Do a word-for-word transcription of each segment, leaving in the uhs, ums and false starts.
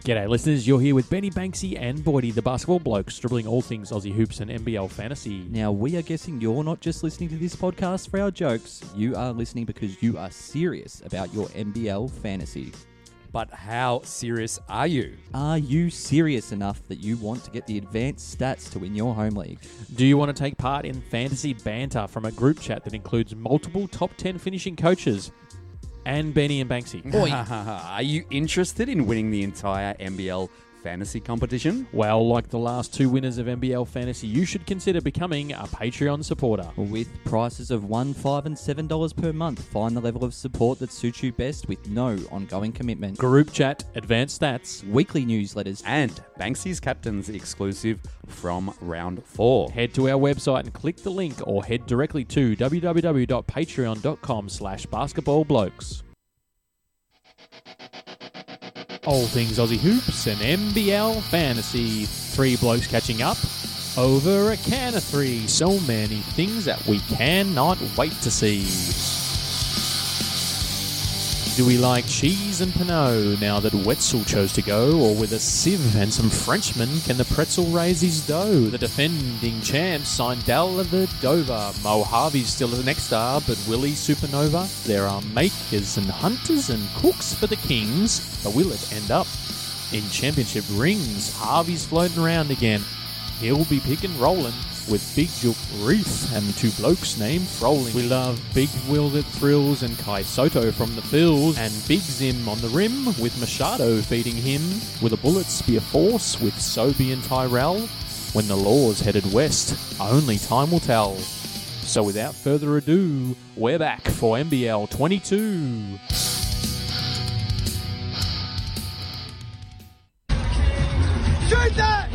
G'day listeners, you're here with Benny Banksy and Boydie, the basketball blokes, dribbling all things Aussie hoops and N B L fantasy. Now, we are guessing you're not just listening to this podcast for our jokes. You are listening because you are serious about your N B L fantasy. But how serious are you? Are you serious enough that you want to get the advanced stats to win your home league? Do you want to take part in fantasy banter from a group chat that includes multiple top ten finishing coaches and Benny and Banksy? Are you interested in winning the entire N B L fantasy competition? Well, like the last two winners of N B L fantasy, you should consider becoming a Patreon supporter. With prices of one, five, and seven dollars per month, find the level of support that suits you best with no ongoing commitment. Group chat, advanced stats, Weekly newsletters, And Banksy's Captain's exclusive from round four. head to our website and click the link, or head directly to www.patreon.com slash basketballblokes. All things Aussie hoops and N B L fantasy. Three blokes catching up over a can of three. So many things that we cannot wait to see. Do we like cheese and Pinot now that Wetzel chose to go? Or with a sieve and some Frenchmen, can the pretzel raise his dough? The defending champs signed Della Dover. Mo Harvey's still the next star, but will he supernova? There are makers and hunters and cooks for the Kings, but will it end up in championship rings? Harvey's floating around again. He'll be pick and rolling with Big Jook Reef and two blokes named Froling. We love Big Will that thrills and Kai Soto from the Phils and Big Zim on the rim with Machado feeding him. Will the Bullets be a force with Sobey and Tyrell? When the Laws headed west, only time will tell. So without further ado, we're back for N B L twenty-two. Shoot that!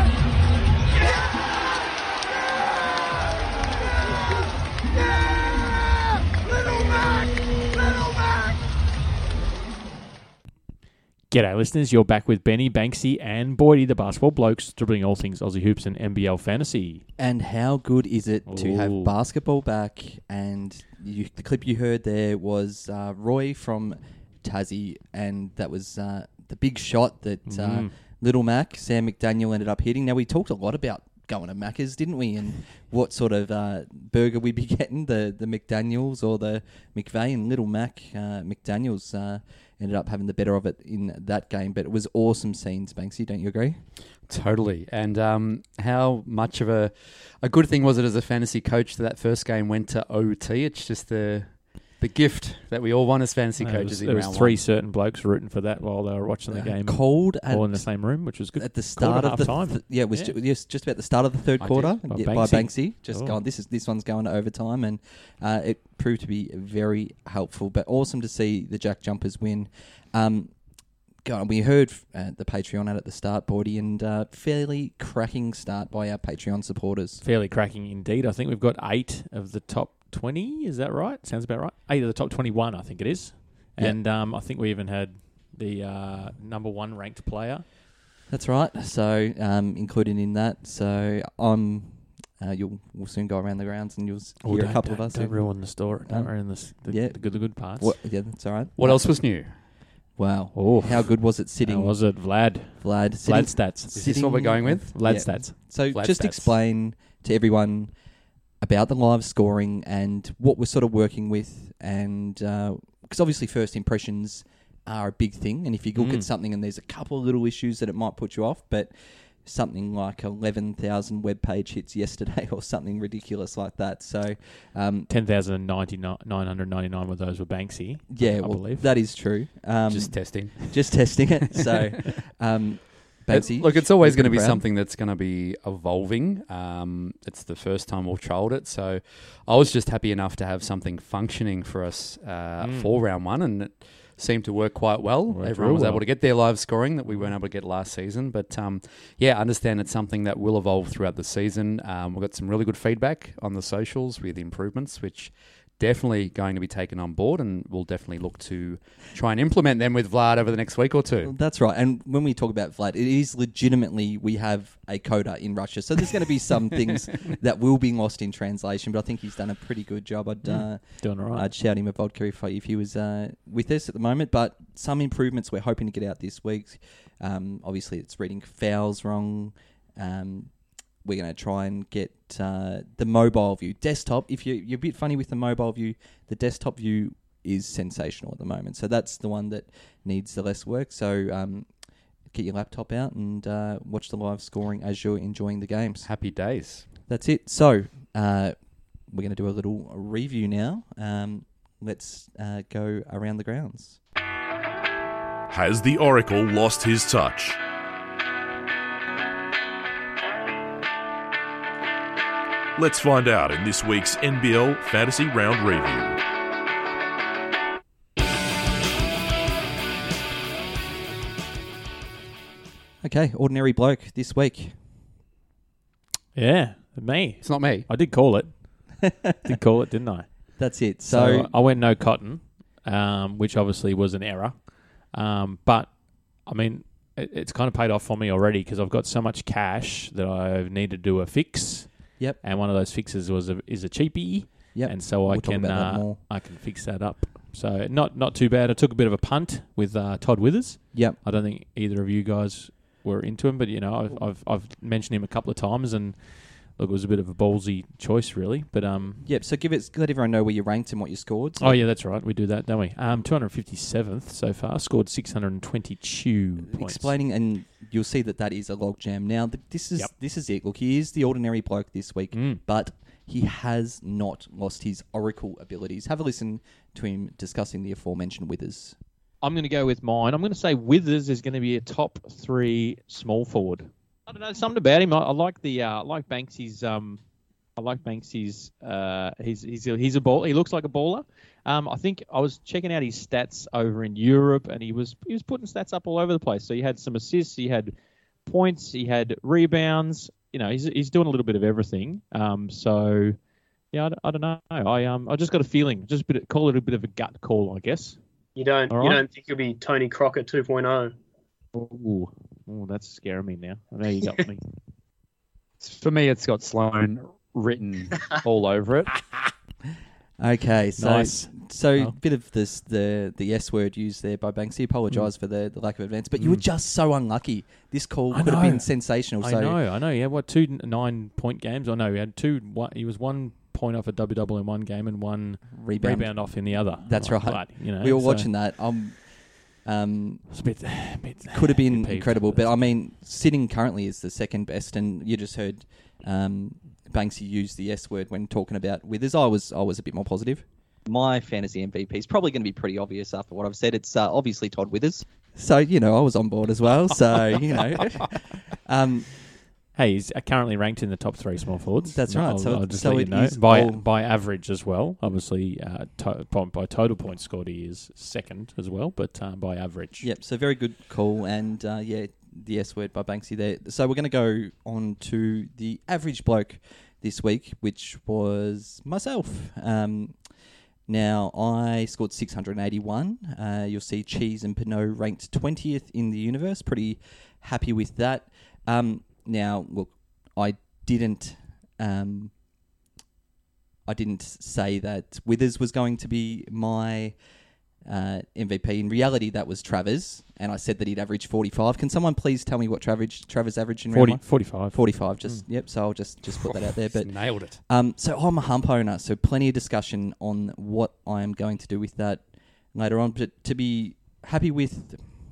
G'day listeners, you're back with Benny, Banksy and Boydie, the basketball blokes, dribbling all things Aussie hoops and N B L fantasy. And how good is it to Ooh. have basketball back? And you, the clip you heard there was uh, Roy from Tassie, and that was uh, the big shot that uh, Mm. Little Mac, Sam McDaniel, ended up hitting. Now, we talked a lot about going to Macca's, didn't we? And what sort of uh, burger we'd be getting, the, the McDaniels or the McVeigh. And Little Mac, uh, McDaniels, uh, ended up having the better of it in that game. But it was awesome scenes, Banksy, don't you agree? Totally. And um, how much of a a good thing was it as a fantasy coach that that first game went to O T? It's just the the gift that we all want as fantasy There coaches was, in there was round three one. certain blokes rooting for that while they were watching the game, Cold at, all in the same room, which was good. at the start at of the half-time. th- yeah, it was Yeah. Ju- yes, just about the start of the third I quarter did. By yeah, by Banksy. Banksy. Just Oh. going, this is this one's going to overtime, and uh, it proved to be very helpful. But awesome to see the Jack Jumpers win. Um, God, we heard uh, the Patreon ad at the start, Boydie, and uh, fairly cracking start by our Patreon supporters. Fairly cracking indeed. I think we've got eight of the top twenty. Is that right? Sounds about right. Eight of the top twenty-one, I think it is. Yeah. And um, I think we even had the uh, number one ranked player. That's right. So um, included in that. So I'm. Uh, you'll we'll soon go around the grounds and you'll s- Oh, hear a don't- couple don't, of us. Don't who- ruin the story. Don't No. ruin this, the, Yeah. the good the good parts. What, yeah, that's all right. What else was new? Wow. Oh, How good was it sitting? How was it, Vlad? Vlad. Sitting, Vlad stats. Is this what we're going with? Vlad Yeah. stats. So Vlad just stats. explain to everyone about the live scoring and what we're sort of working with, and because obviously first impressions are a big thing, and if you look Mm. at something and there's a couple of little issues that it might put you off, but something like eleven thousand web page hits yesterday or something ridiculous like that. So um, ten thousand nine hundred ninety-nine of those were Banksy. yeah, I well, believe. that is true. Um, Just testing. just testing it. So um, Banksy, It- look, it's always you're going to be proud. something that's going to be evolving. Um, it's the first time we've trialled it, so I was just happy enough to have something functioning for us uh, Mm. for round one, and it seemed to work quite well. Worked Everyone real was well. able to get their live scoring that we weren't able to get last season. But um, yeah, I understand it's something that will evolve throughout the season. Um, we've got some really good feedback on the socials with improvements, which definitely going to be taken on board, and we'll definitely look to try and implement them with Vlad over the next week or two. That's right. And when we talk about Vlad, it is legitimately we have a coda in Russia. So there's going to be some things that will be lost in translation, but I think he's done a pretty good job. I'd, uh, Doing all right. I'd shout him a vodka if, if he was uh, with us at the moment. But some improvements we're hoping to get out this week. Um, obviously, it's reading fouls wrong. Um, we're going to try and get uh, the mobile view. Desktop, if you, you're a bit funny with the mobile view, the desktop view is sensational at the moment. So that's the one that needs the less work. So um, get your laptop out and uh, watch the live scoring as you're enjoying the games. Happy days. That's it. So uh, we're going to do a little review now. Um, let's uh, go around the grounds. Has the Oracle lost his touch? Let's find out in this week's N B L Fantasy Round Review. Okay, ordinary bloke this week. Yeah, me. It's not me. I did call it. did call it, didn't I? That's it. So, So, I went no cotton, um, which obviously was an error. Um, but, I mean, it, it's kind of paid off for me already because I've got so much cash that I need to do a fix. Yep. And one of those fixes was a, is a cheapie. Yep. And so I We'll talk can about that uh, more. I can fix that up. So not not too bad. I took a bit of a punt with uh, Todd Withers. yep. I don't think either of you guys were into him, but you know I've I've, I've mentioned him a couple of times, and look, it was a bit of a ballsy choice, really. But um, Yep. So give it, let everyone know where you ranked and what you scored. So oh yeah, that's right. We do that, don't we? Um, two hundred fifty-seventh so far. Scored six hundred twenty-two points. Explaining, and you'll see that that is a logjam. Now, th- this is Yep. this is it. Look, he is the ordinary bloke this week, Mm. but he has not lost his oracle abilities. Have a listen to him discussing the aforementioned Withers. I'm going to go with mine. I'm going to say Withers is going to be a top three small forward. I don't know, something about him. I, I like the uh, I like Banksy's. Um, I like Banksy's. Uh, he's he's a, he's a ball. He looks like a baller. Um, I think I was checking out his stats over in Europe, and he was he was putting stats up all over the place. So he had some assists, he had points, he had rebounds. You know, he's he's doing a little bit of everything. Um, so yeah, I, I don't know. I um I just got a feeling. Just a bit, call it a bit of a gut call, I guess. You don't All you right. don't think you'll be Tony Crockett two point oh? Ooh, ooh, that's scaring me now. I know you got me. For me, it's got Sloan written all over it. Okay, so Nice. so Oh. bit of this the the S word used there by Banksy. Apologise for the, the lack of advance, but you were Mm. just so unlucky. This call I could have know. been sensational. I so know, I know. He had what two n- nine point games? I know he had two. One, he was one point off a double double in one game and one rebound. rebound, off in the other. That's Like, right. blood, you know, We were so watching that. Um, um, It's a bit, a bit could have been peeved. incredible, but I mean, sitting currently is the second best, and you just heard um, Banksy use the S word when talking about Withers. I was I was a bit more positive. My fantasy M V P is probably going to be pretty obvious after what I've said. It's uh, obviously Todd Withers. So you know, I was on board as well. So you know, um, Hey, he's currently ranked in the top three small forwards. That's No, right. I'll, So- I'll just so let it you know is by all- by average as well. Obviously, uh, to, by total points scored, he is second as well, but uh, by average, yep. So very good call, and uh, yeah, the S word by Banksy there. So we're going to go on to the average bloke this week, which was myself. Um, now I scored six hundred eighty-one. Uh, you'll see Cheese and Pinot ranked twentieth in the universe. Pretty happy with that. Um, now look, I didn't. Um, I didn't say that Withers was going to be my uh, M V P. In reality, that was Travers, and I said that he'd average forty-five. Can someone please tell me what Travers Travers averaged in forty, round one? forty-five. forty-five. Just yep. So I'll just just put that out there. But Nailed it. um, so I'm a hump owner, so plenty of discussion on what I am going to do with that later on. But to be happy with,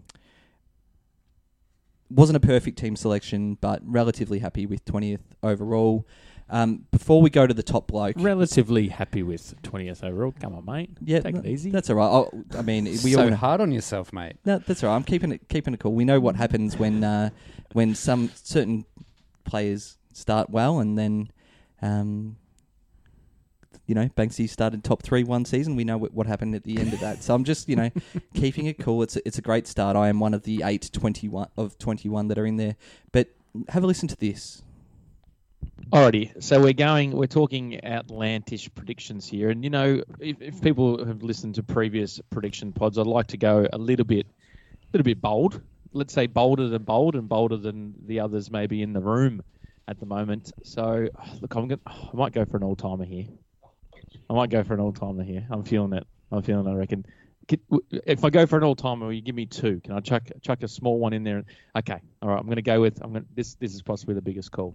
wasn't a perfect team selection, but relatively happy with twentieth overall. Um, before we go to the top bloke, Relatively happy with twentieth overall. Come on, mate. yeah, Take it no, easy. That's all right. I'll, I mean, we so all hard on yourself, mate. no, that's all right. I'm keeping it keeping it cool. We know what happens when uh, when some certain players start well, and then um, you know Banksy started top three one season. We know what, what happened at the end of that. So I'm just you know keeping it cool. It's a, it's a great start. I am one of the eight twenty-one of twenty-one that are in there. But have a listen to this. Alrighty, so we're going. We're talking outlandish predictions here, and you know, if, if people have listened to previous prediction pods, I'd like to go a little bit, a little bit bold. Let's say bolder than bold, and bolder than the others maybe in the room at the moment. So, look, I'm going. I might go for an all timer here. I might go for an all timer here. I'm feeling it. I'm feeling it. I reckon. If I go for an all timer, will you give me two? Can I chuck chuck a small one in there? Okay, all right. I'm going to go with. I'm going. This this is possibly the biggest call.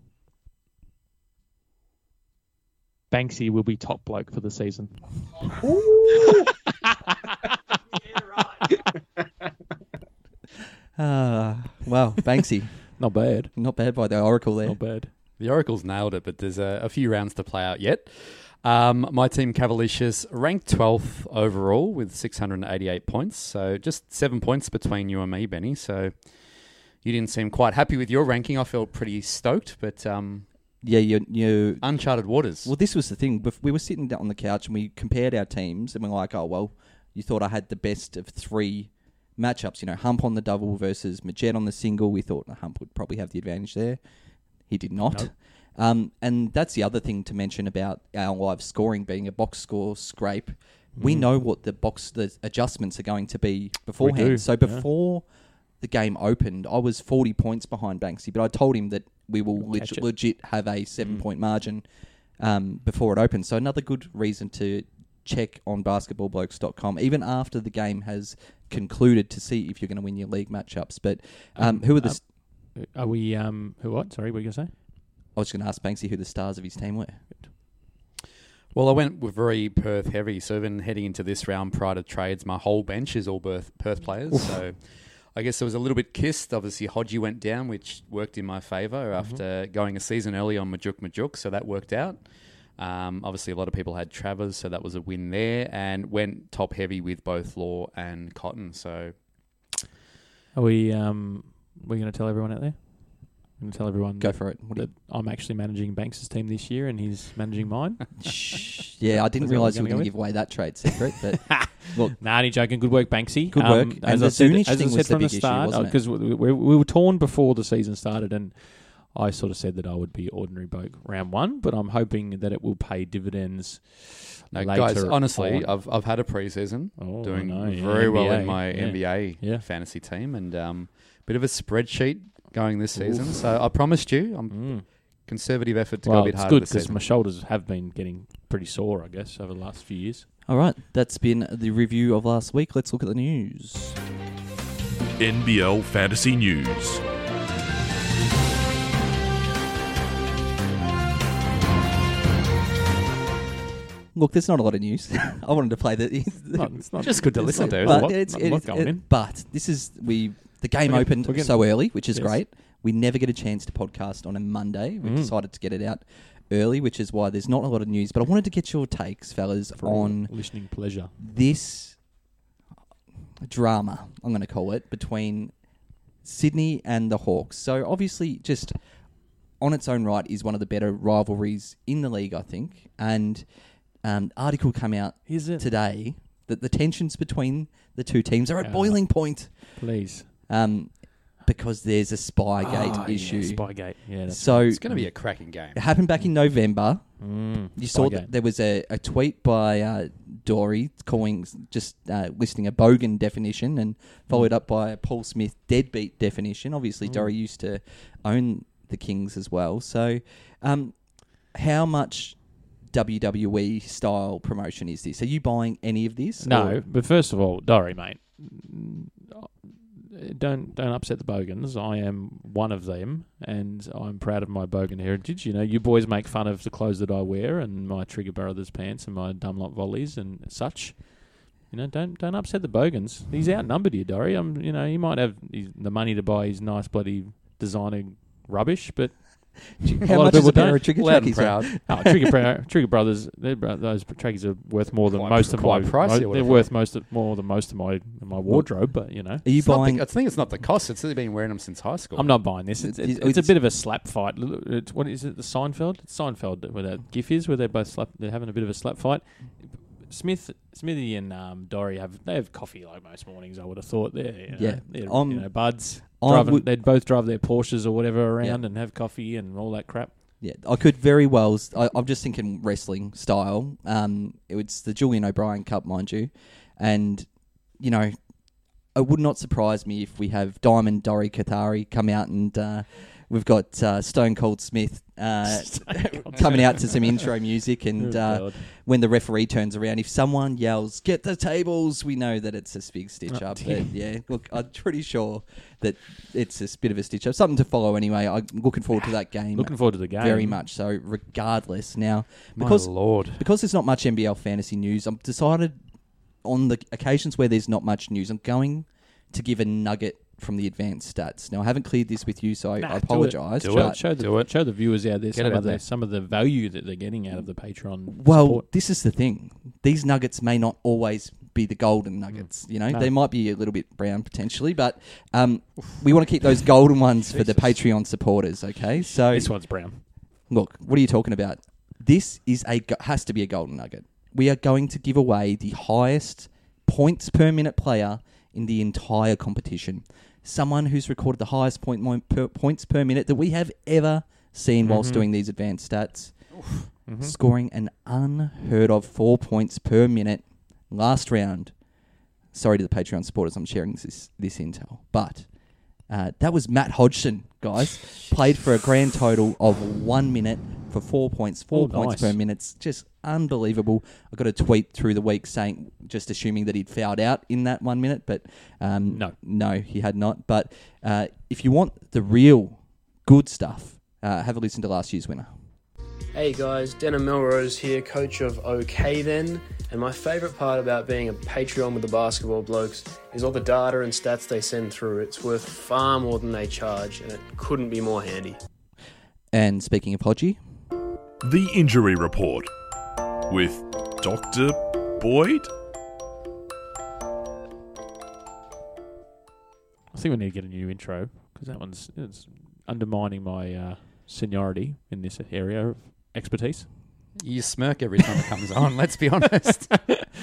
Banksy will be top bloke for the season. Ah, wow, Banksy. Not bad. Not bad by the Oracle there. Not bad. The Oracle's nailed it, but there's a, a few rounds to play out yet. Um, my team, Cavalicious, ranked twelfth overall with six hundred eighty-eight points. So just seven points between you and me, Benny. So you didn't seem quite happy with your ranking. I felt pretty stoked, but... Um, Yeah, you, you uncharted waters. Well, this was the thing. Bef- We were sitting down on the couch and we compared our teams, and we're like, "Oh well, you thought I had the best of three matchups. You know, Hump on the double versus Majet on the single. We thought Hump would probably have the advantage there. He did not. Nope. Um, and that's the other thing to mention about our live scoring being a box score scrape. We know what the box the adjustments are going to be beforehand. do, So yeah. before the game opened, I was forty points behind Banksy, but I told him that we will We'll catch leg- it. legit have a seven-point Mm. margin um, before it opens. So another good reason to check on basketball blokes dot com, even after the game has concluded, to see if you're going to win your league matchups. But um, Um, who are the... uh, s- Are we? Um, who? What? Sorry, what were you gonna say? I was going to ask Banksy who the stars of his team were. Well, I went with very Perth heavy, so even heading into this round prior to trades, my whole bench is all Perth, Perth players. So I guess it was a little bit kissed. Obviously, Hodgie went down, which worked in my favour after going a season early on Majuk Majuk, so that worked out. Um, obviously, a lot of people had Travers, so that was a win there, and went top heavy with both Law and Cotton. So Are we? Um, we're going to tell everyone out there. I'm going to tell everyone Go that, for it. What do that I'm actually managing Banks' team this year, and he's managing mine. you... Shh. Yeah, I didn't Is that realise what you we're were gonna going to go give away that trade secret, but look, Nah, only joking. Good work, Banksy. Good Um, work. And As the I said, Zunich as I thing said was the from big the issue, start, wasn't it? because we, we, we were torn before the season started, and I sort of said that I would be ordinary bloke round one, but I'm hoping that it will pay dividends. no, later guys, honestly, on. I've I've had a preseason Oh, doing I know, yeah, very well N B A, in my yeah. N B A Yeah. fantasy team, and um, bit of a spreadsheet going this season. So I promised you, I'm Mm. conservative effort to Well, go a bit it's harder good this because season. my shoulders have been getting pretty sore, I guess, over the last few years. all right, that's been the review of last week. Let's look at the news. N B L Fantasy News. Look, there's not a lot of news. I wanted to play the... Not, it's not Just good to listen to. There's but a lot, it's, not a lot it's- going it- in. but this is we the game We're gonna- opened we're gonna- so early, which is Yes. great. We never get a chance to podcast on a Monday. We Mm. decided to get it out early, which is why there's not a lot of news. But I wanted to get your takes, fellas, For on listening pleasure. this drama, I'm going to call it, between Sydney and the Hawks. So obviously, just on its own right, is one of the better rivalries in the league, I think. And um, article came out Is it? today that the tensions between the two teams are at Yeah. boiling point Please. um, because there's a Spygate Oh, yeah, issue. Spygate. Yeah. That's So It's going to be a cracking game. it happened back in November. Mm, You saw Spygate. that there was a, a tweet by uh, Dory calling, just uh, listing a bogan definition, and followed up by a Paul Smith deadbeat definition. Obviously, Mm. Dory used to own the Kings as well. So, um, how much W W E style promotion is this? Are you buying any of this? No, or- but first of all, Dory, mate, don't don't upset the Bogans. I am one of them, and I'm proud of my Bogan heritage. You know, you boys make fun of the clothes that I wear and my Trigger Brothers pants and my Dunlop volleys and such. You know, don't don't upset the Bogans. He's outnumbered here, Dory. I'm, you know, he might have his, the money to buy his nice bloody designer rubbish, but a How lot much of is a people pair don't. of Trigger Loud and trackies? proud. Oh, Trigger, Bro- Trigger Brothers, they're bro- those trackies are worth more than Quite- most of quite my. pricey, I mo- would've they're thought. worth most of, more than most of my my wardrobe, but you know, Are you It's not buying? the, I think it's not the cost. It's that they've been wearing them since high school. I'm not buying this. It's, It's- it's, it's a it's- bit of a slap fight. It's, what is it? The Seinfeld? It's Seinfeld where that GIF is, where they both slap. They're having a bit of a slap fight. Smith, Smithy, and um, Dory have they have coffee like most mornings. I would have thought. They're, you know, Yeah. they're, Um, you know, buds. I Driving, would- they'd both drive their Porsches or whatever around Yeah. and have coffee and all that crap. Yeah, I could very well. I, I'm just thinking wrestling style. Um, it's the Julian O'Brien Cup, mind you, and you know, it would not surprise me if we have Diamond Dori Kathari come out and uh, we've got uh, Stone Cold Smith uh, coming out to some intro music, and Oh, uh, God. when the referee turns around, if someone yells "Get the tables," we know that it's a big stitch Oh, up. dear. But yeah, look, I'm pretty sure that it's a bit of a stitch up. Something to follow anyway. I'm looking forward to that game. Looking forward to the game. Very much so, regardless. Now, My because Lord. because there's not much N B L fantasy news, I've decided on the occasions where there's not much news, I'm going to give a nugget from the advanced stats. Now, I haven't cleared this with you, so I, Nah, I do it. apologise. Do Show, but- show, the, Do it. show the viewers out there Get some it of, out the, there. some of the value that they're getting out of the Patreon Well, support. this is the thing. These nuggets may not always be the golden nuggets. You know, No. they might be a little bit brown potentially, but um, we want to keep those golden ones for the Patreon supporters. Okay, so This one's brown. look, what are you talking about? This is a go- has to be a golden nugget. We are going to give away the highest points per minute player in the entire competition. Someone who's recorded the highest point mo- per, points per minute that we have ever seen whilst Mhm. doing these advanced stats, Mhm. scoring an unheard of four points per minute last round. Sorry to the Patreon supporters, I'm sharing this this intel, but uh, that was Matt Hodgson, guys. Played for a grand total of one minute for four points, four Oh, points nice. per minute. It's just unbelievable. I got a tweet through the week saying, just assuming that he'd fouled out in that one minute, but um, No. no, he had not. But uh, if you want the real good stuff, uh, have a listen to last year's winner. Hey guys, Denham Melrose here, coach of OK Then, and my favourite part about being a Patreon with the Basketball Blokes is all the data and stats they send through. It's worth far more than they charge, and it couldn't be more handy. And speaking of Hodgie, The Injury Report with Doctor Boyd. I think we need to get a new intro because that one's it's undermining my uh, seniority in this area of expertise. You smirk every time it comes on, let's be honest.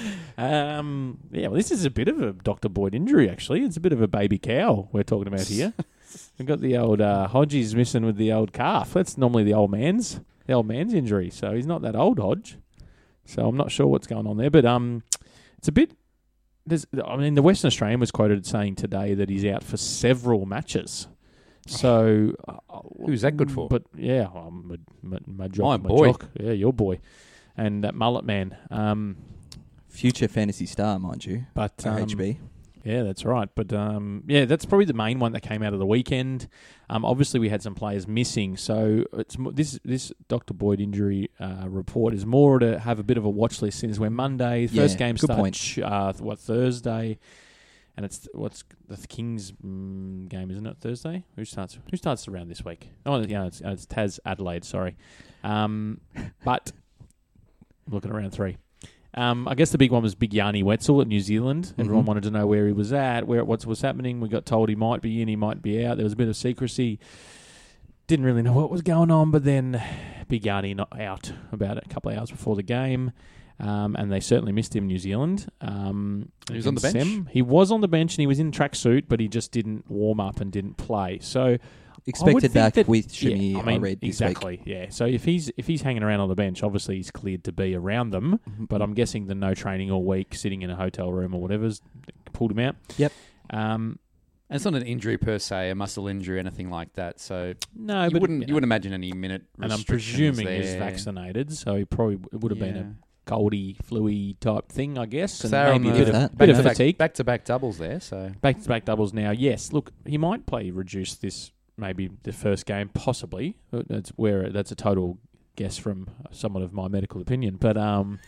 Um, yeah, well, this is a bit of a Doctor Boyd injury, actually. It's a bit of a baby cow we're talking about here. We've got the old uh, Hodgie's missing with the old calf. That's normally the old man's the old man's injury, so he's not that old, Hodge. So I'm not sure what's going on there, but um, it's a bit. There's, I mean, the Western Australian was quoted saying today that he's out for several matches. So uh, Who's that good for? But yeah, um, my, my, my, jock, My my boy. jock. Yeah, your boy, and that mullet man. Um, future fantasy star, mind you, but for um, H B. Yeah, that's right. But um, yeah, that's probably the main one that came out of the weekend. Um, obviously, we had some players missing, so it's mo- this this Doctor Boyd injury uh, report is more to have a bit of a watch list since we're Monday. First Yeah, game good starts point. uh, what Thursday, and it's what's the Kings mm, game, isn't it? Thursday. Who starts? Who starts around this week? Oh, yeah, it's, it's Taz Adelaide. Sorry, um, but I'm looking around three. Um, I guess the big one was Big Yanni Wetzel at New Zealand. Everyone Mhm. wanted to know where he was at, where what's was happening. We got told he might be in, he might be out. There was a bit of secrecy. Didn't really know what was going on, but then Big Yanni not out about a couple of hours before the game, um, and they certainly missed him. New Zealand. Um, He was on the against bench? them. He was on the bench and he was in tracksuit, but he just didn't warm up and didn't play. So. I would Expected think back that- with Shimmy, yeah, I, I, mean, read this exactly, yeah. So if he's if he's hanging around on the bench, obviously he's cleared to be around them. week. But I'm guessing the no training all week, sitting in a hotel room or whatever's pulled him out. Yep. Um, And it's not an injury per se, a muscle injury, anything like that. So no, you but wouldn't you you know, wouldn't imagine any minute and I'm restrictions presuming there. he's vaccinated, so he probably it would have been Yeah. a coldy, fluey type thing, I guess, and So they're on maybe a the- bit of, that. bit back of to back, fatigue. back to back doubles there. So Back to back doubles now. Yes, look, he might play reduced this maybe the first game, possibly. That's where that's a total guess from somewhat of my medical opinion, but um,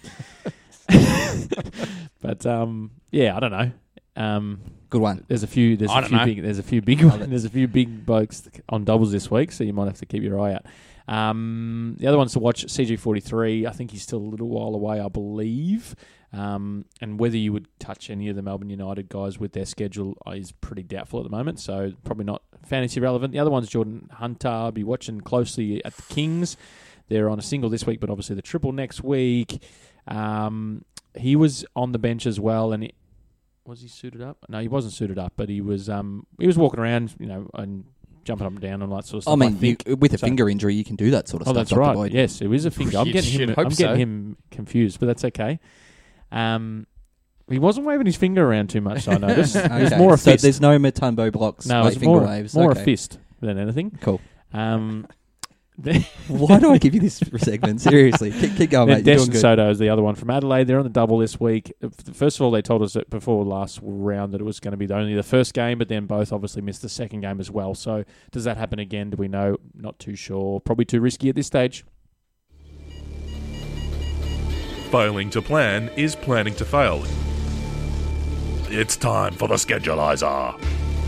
but um, yeah, I don't know. Um, Good one. there's a few. There's I a don't few know. big. There's a few big. Love it. There's a few big blokes on doubles this week, so you might have to keep your eye out. Um, the other ones to watch, C G forty-three. I think he's still a little while away, I believe. Um, and whether you would touch any of the Melbourne United guys with their schedule is pretty doubtful at the moment, so probably not fantasy relevant. The other one's Jordan Hunter. I'll be watching closely at the Kings. They're on a single this week, but obviously the triple next week. Um, he was on the bench as well, and it, was he suited up? No, he wasn't suited up, but he was um, he was walking around, you know, and jumping up and down and that sort of I stuff. mean, think. you, with a So- finger injury, you can do that sort of Oh, stuff. that's Doctor right. Boyd. Yes, it is a finger. I'm You getting should him. hope I'm getting so. him confused, but that's okay. Um, he wasn't waving his finger around too much. I noticed. It was Okay, more a so fist. there's no Matumbo blocks. no, like it's finger more waves. more okay. a fist than anything. Cool. Um, Why do I give you this segment? Seriously, keep, keep going, Then mate. You're doing Destin good. Soto is the other one from Adelaide. They're on the double this week. First of all, they told us that before last round that it was going to be only the first game, but then both obviously missed the second game as well. So does that happen again? Do we know? Not too sure. Probably too risky at this stage. Failing to plan is planning to fail. It's time for the Schedulizer.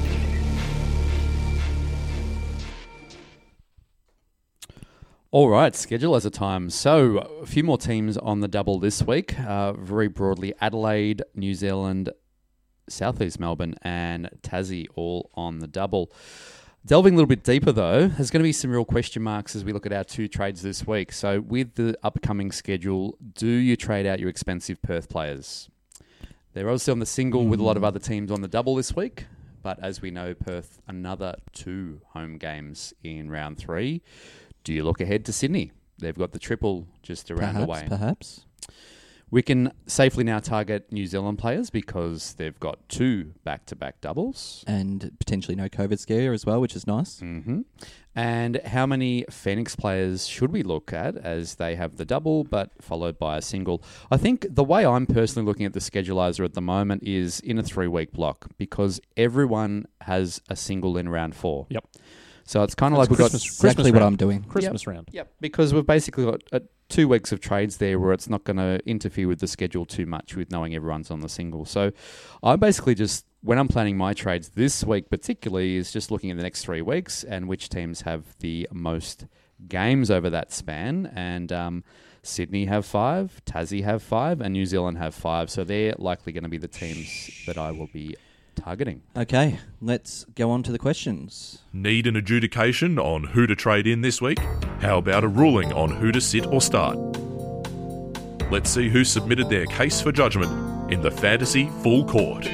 All right, schedule as a time. So, a few more teams on the double this week. Uh, very broadly, Adelaide, New Zealand, Southeast Melbourne, and Tassie all on the double. Delving a little bit deeper, though, there's going to be some real question marks as we look at our two trades this week. So, with the upcoming schedule, do you trade out your expensive Perth players? They're obviously on the single with a lot of other teams on the double this week. But as we know, Perth, another two home games in round three. Do you look ahead to Sydney? They've got the triple just around the Perhaps, way. perhaps. We can safely now target New Zealand players because they've got two back-to-back doubles. And potentially no COVID scare as well, which is nice. Mm-hmm. And how many Phoenix players should we look at as they have the double but followed by a single? I think the way I'm personally looking at the schedulizer at the moment is in a three-week block because everyone has a single in round four. Yep. So it's kind of That's like we've got... Christmas- Exactly Christmas what round. I'm doing. Christmas round. Yep, because we've basically got uh, two weeks of trades there where it's not going to interfere with the schedule too much with knowing everyone's on the single. So I basically just, when I'm planning my trades this week particularly, is just looking at the next three weeks and which teams have the most games over that span. And um, Sydney have five, Tassie have five, and New Zealand have five. So they're likely going to be the teams that I will be targeting. Okay, let's go on to the questions. Need an adjudication on who to trade in this week? How about a ruling on who to sit or start? Let's see who submitted their case for judgment in the Fantasy Full Court.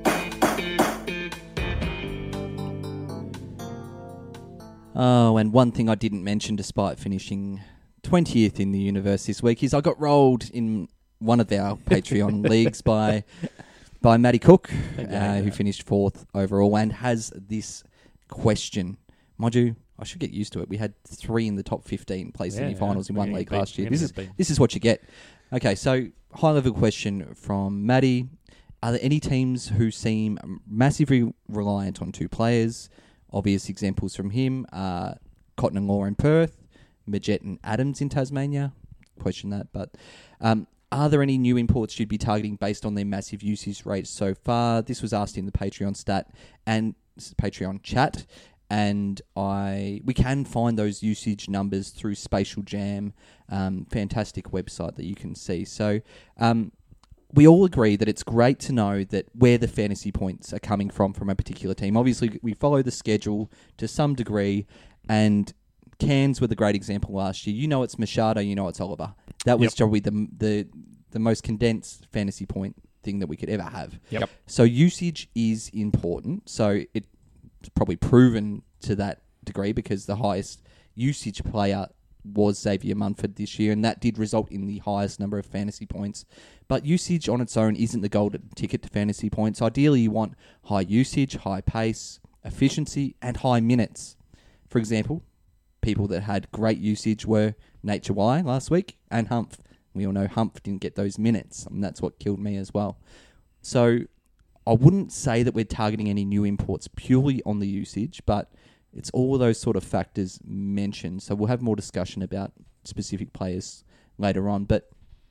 Oh, and one thing I didn't mention despite finishing twentieth in the universe this week is I got rolled in one of our Patreon leagues by by Matty Cook, uh, who finished fourth overall and has this question. Mind you, I should get used to it. We had three in the top fifteen play Yeah, semi-finals yeah. in one We're league gonna last beat- year. we're This gonna is get beat. this is what you get. Okay, so high-level question from Matty. Are there any teams who seem massively reliant on two players? Obvious examples from him are Cotton and Law in Perth, Majet and Adams in Tasmania. Question that, but um, are there any new imports you'd be targeting based on their massive usage rates so far? This was asked in the Patreon stat and Patreon chat, and I we can find those usage numbers through Spatial Jam, um, fantastic website that you can see. So. Um, We all agree that it's great to know that where the fantasy points are coming from from a particular team. Obviously, we follow the schedule to some degree, and Cairns were the great example last year. You know it's Machado, you know it's Oliver. That was Yep. probably the, the the most condensed fantasy point thing that we could ever have. Yep. So usage is important. So it's probably proven to that degree because the highest usage player was Xavier Munford this year, and that did result in the highest number of fantasy points. But usage on its own isn't the golden ticket to fantasy points. Ideally, you want high usage, high pace, efficiency, and high minutes. For example, people that had great usage were Nature Y last week and Humph. We all know Humph didn't get those minutes, and that's what killed me as well. So I wouldn't say that we're targeting any new imports purely on the usage, but it's all those sort of factors mentioned. So we'll have more discussion about specific players later on. But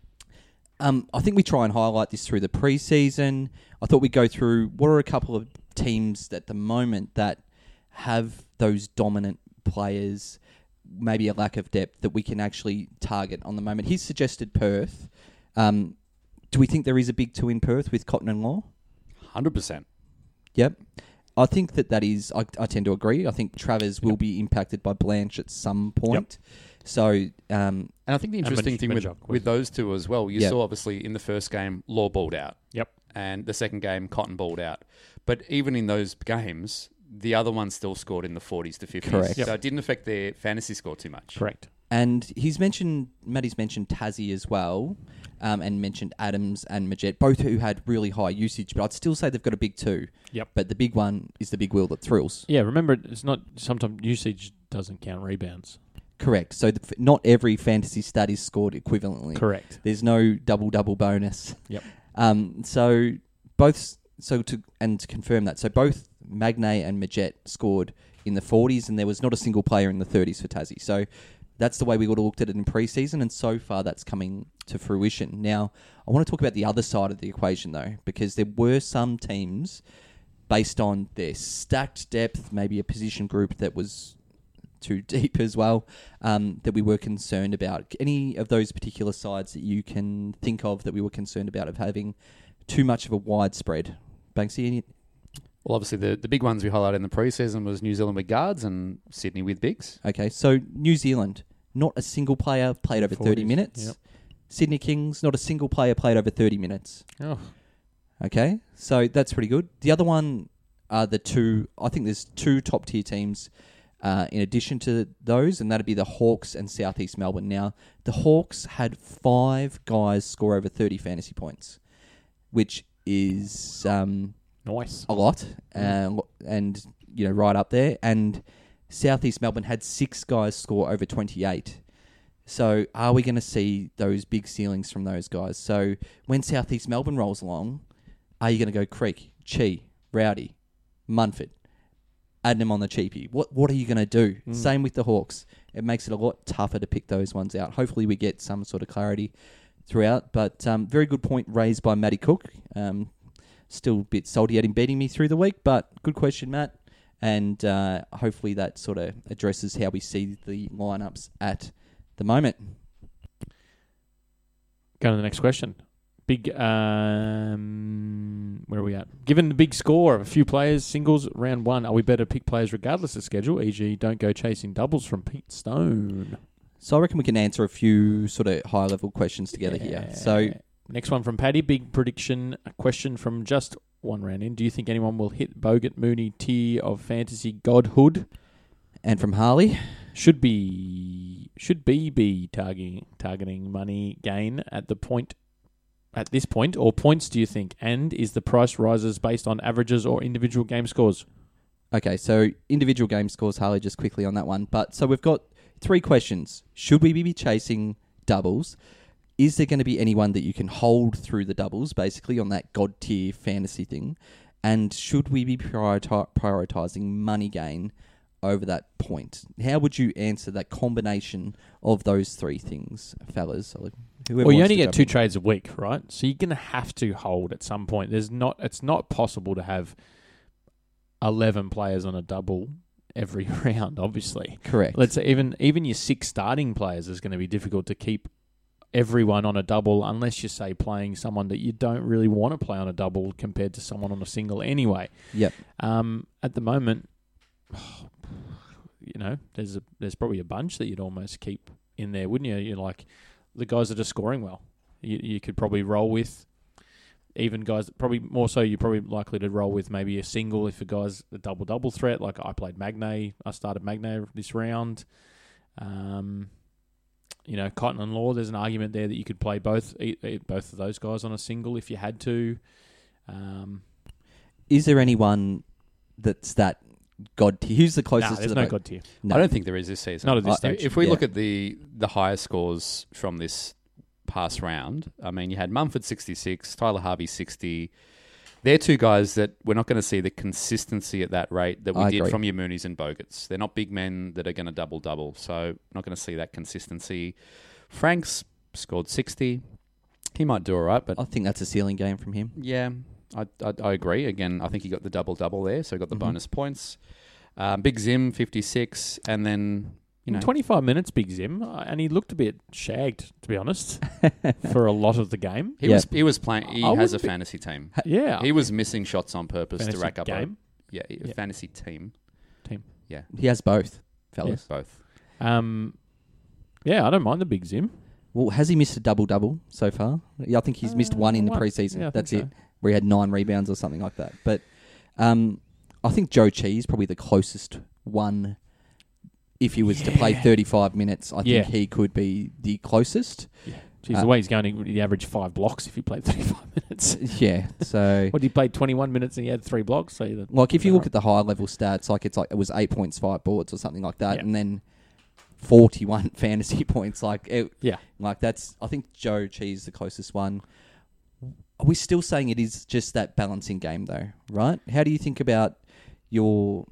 um, I think we try and highlight this through the preseason. I thought we'd go through what are a couple of teams at the moment that have those dominant players, maybe a lack of depth that we can actually target on the moment. He's suggested Perth. Um, do we think there is a big two in Perth with Cotton and Law? one hundred percent. Yep. I think that that is, I, I tend to agree. I think Travers will be impacted by Blanche at some point. So, um, And I think the interesting Maj- thing with, Majok was- with those two as well, you Yep. saw obviously in the first game, Law balled out. Yep. And the second game, Cotton balled out. But even in those games, the other one still scored in the forties to fifties. Correct. So it didn't affect their fantasy score too much. Correct. And he's mentioned, Matty's mentioned Tassie as well, um, and mentioned Adams and Majette, both who had really high usage, but I'd still say they've got a big two. Yep. But the big one is the big wheel that thrills. Yeah, remember, it's not, sometimes usage doesn't count rebounds. Correct. So the, not every fantasy stat is scored equivalently. Correct. There's no double-double bonus. Yep. Um, so both, so to, and to confirm that, so both Magnay and Majette scored in the forties, and there was not a single player in the thirties for Tassie. So that's the way we would have looked at it in pre-season, and so far that's coming to fruition. Now, I want to talk about the other side of the equation, though, because there were some teams, based on their stacked depth, maybe a position group that was too deep as well, um, that we were concerned about. Any of those particular sides that you can think of that we were concerned about of having too much of a widespread? Banksy, any? Well, obviously, the, the big ones we highlighted in the pre-season was New Zealand with guards and Sydney with bigs. Okay, so New Zealand, not a single player played over thirty forties, minutes. yep. Sydney Kings, not a single player played over thirty minutes. Oh, Okay, so that's pretty good. The other one are the two, I think there's two top-tier teams uh, in addition to those, and that'd be the Hawks and South East Melbourne. Now, the Hawks had five guys score over thirty fantasy points, which is um, nice. a lot, uh, and you know, right up there. And South East Melbourne had six guys score over twenty-eight. So are we going to see those big ceilings from those guys? So when South East Melbourne rolls along, are you going to go Creek, Chi, Rowdy, Munford, adding them on the cheapie? What what are you going to do? Mm. Same with the Hawks. It makes it a lot tougher to pick those ones out. Hopefully we get some sort of clarity throughout. But um, very good point raised by Matty Cook. Um, still a bit salty at him beating me through the week, but good question, Matt. And uh, hopefully that sort of addresses how we see the lineups at the moment. Go to the next question. Big, um, where are we at? Given the big score of a few players, singles, round one, are we better pick players regardless of schedule, for example don't go chasing doubles from Pete Stone? So I reckon we can answer a few sort of high-level questions together here. So next one from Paddy. Big prediction, a question from just one round in. Do you think anyone will hit Bogut Mooney tier of fantasy godhood? And from Harley? Should be should be be targeting targeting money gain at the point at this point, or points do you think? And is the price rises based on averages or individual game scores? Okay, so individual game scores, Harley, just quickly on that one. But so we've got three questions. Should we be chasing doubles? Is there going to be anyone that you can hold through the doubles, basically, on that god tier fantasy thing? And should we be priorita- prioritizing money gain over that point? How would you answer that combination of those three things, fellas? Whoever Well, you wants only to get jump two in. trades a week, right? So you're going to have to hold at some point. There's not. It's not possible to have eleven players on a double every round. Obviously, Correct. Let's say even even your six starting players is going to be difficult to keep everyone on a double unless you say playing someone that you don't really want to play on a double compared to someone on a single anyway. Yep. Um, at the moment, you know, there's a there's probably a bunch that you'd almost keep in there, wouldn't you? You're like the guys that are scoring well. You you could probably roll with even guys probably more so. You're probably likely to roll with maybe a single if a guy's a double double threat. Like I played Magnay, I started Magnay this round. Um, you know, Cotton and Law. There's an argument there that you could play both e- e- both of those guys on a single if you had to. Um, Is there anyone that's that god tier? Who's the closest nah, to there's the no vote? god tier. No. I don't think there is this season. Not at this I- stage. If we Yeah. look at the the higher scores from this past round, I mean, you had Mumford sixty-six, Tyler Harvey sixty. They're two guys that we're not going to see the consistency at that rate that we I did agree. from your Moonies and Bogut's. They're not big men that are going to double-double, so not going to see that consistency. Franks scored sixty. He might do all right, but I think that's a ceiling game from him. yeah, I, I, I agree. Again, I think he got the double-double there, so he got the Mhm. bonus points. Um, Big Zim, fifty-six, and then, you know... twenty-five minutes, Big Zim, uh, and he looked a bit shagged, to be honest, for a lot of the game. He Yeah. was he was playing. He I has a wouldn't be- fantasy team. Yeah, He was missing shots on purpose Fantasy to rack up game. a yeah, a Yeah. fantasy team. He has both, fellas. Both. Um, yeah, I don't mind the Big Zim. Well, has he missed a double-double so far? Yeah, I think he's missed Uh, one in the one. preseason. Yeah, I think That's so. it, where he had nine rebounds or something like that. But um, I think Joe Cheese probably the closest one. If he was yeah. to play thirty-five minutes, I yeah. think he could be the closest. Yeah. Jeez, uh, the way he's going, he averaged five blocks if he played thirty-five minutes. Yeah, so... What, he played twenty-one minutes and he had three blocks? So that, like, if you look right? at the high-level stats, like it's like it was eight points, five boards or something like that, yeah. and then forty-one fantasy points. Like, it, yeah. like that's... I think Joe Cheese the closest one. Are we still saying it is just that balancing game, though, right? How do you think about your...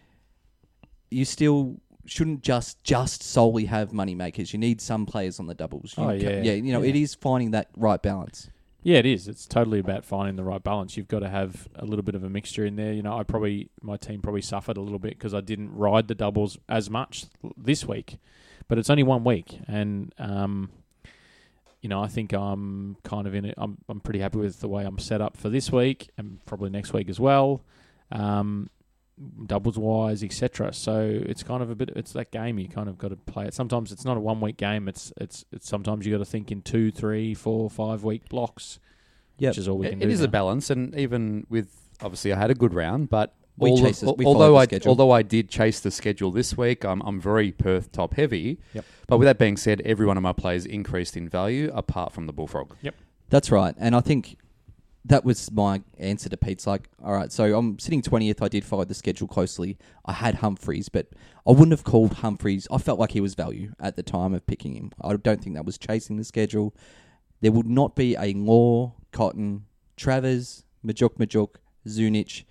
You still... shouldn't just just solely have money makers. You need some players on the doubles. You oh, yeah. Yeah, you know, yeah. it is finding that right balance. Yeah, it is. It's totally about finding the right balance. You've got to have a little bit of a mixture in there. You know, I probably, my team probably suffered a little bit because I didn't ride the doubles as much this week. But it's only one week. And, um, you know, I think I'm kind of in it. I'm, I'm pretty happy with the way I'm set up for this week and probably next week as well. Um, doubles wise, et cetera. So it's kind of a bit. It's that game you kind of got to play it. Sometimes it's not a one week game. It's it's it's sometimes you got to think in two, three, four, five week blocks. Yep. Which is all we it, can it do. It is now. a balance, and even with obviously I had a good round, but we all chase of, this, we although I schedule. although I did chase the schedule this week, I'm I'm very Perth top heavy. Yep. But with that being said, every one of my players increased in value apart from the Bullfrog. Yep. That's right, and I think. That was my answer to Pete's. Like, all right, so I'm sitting twentieth. I did follow the schedule closely. I had Humphreys, but I wouldn't have called Humphreys. I felt like he was value at the time of picking him. I don't think that was chasing the schedule. There would not be a Law, Cotton, Travers, Majuk Majuk, Zunic,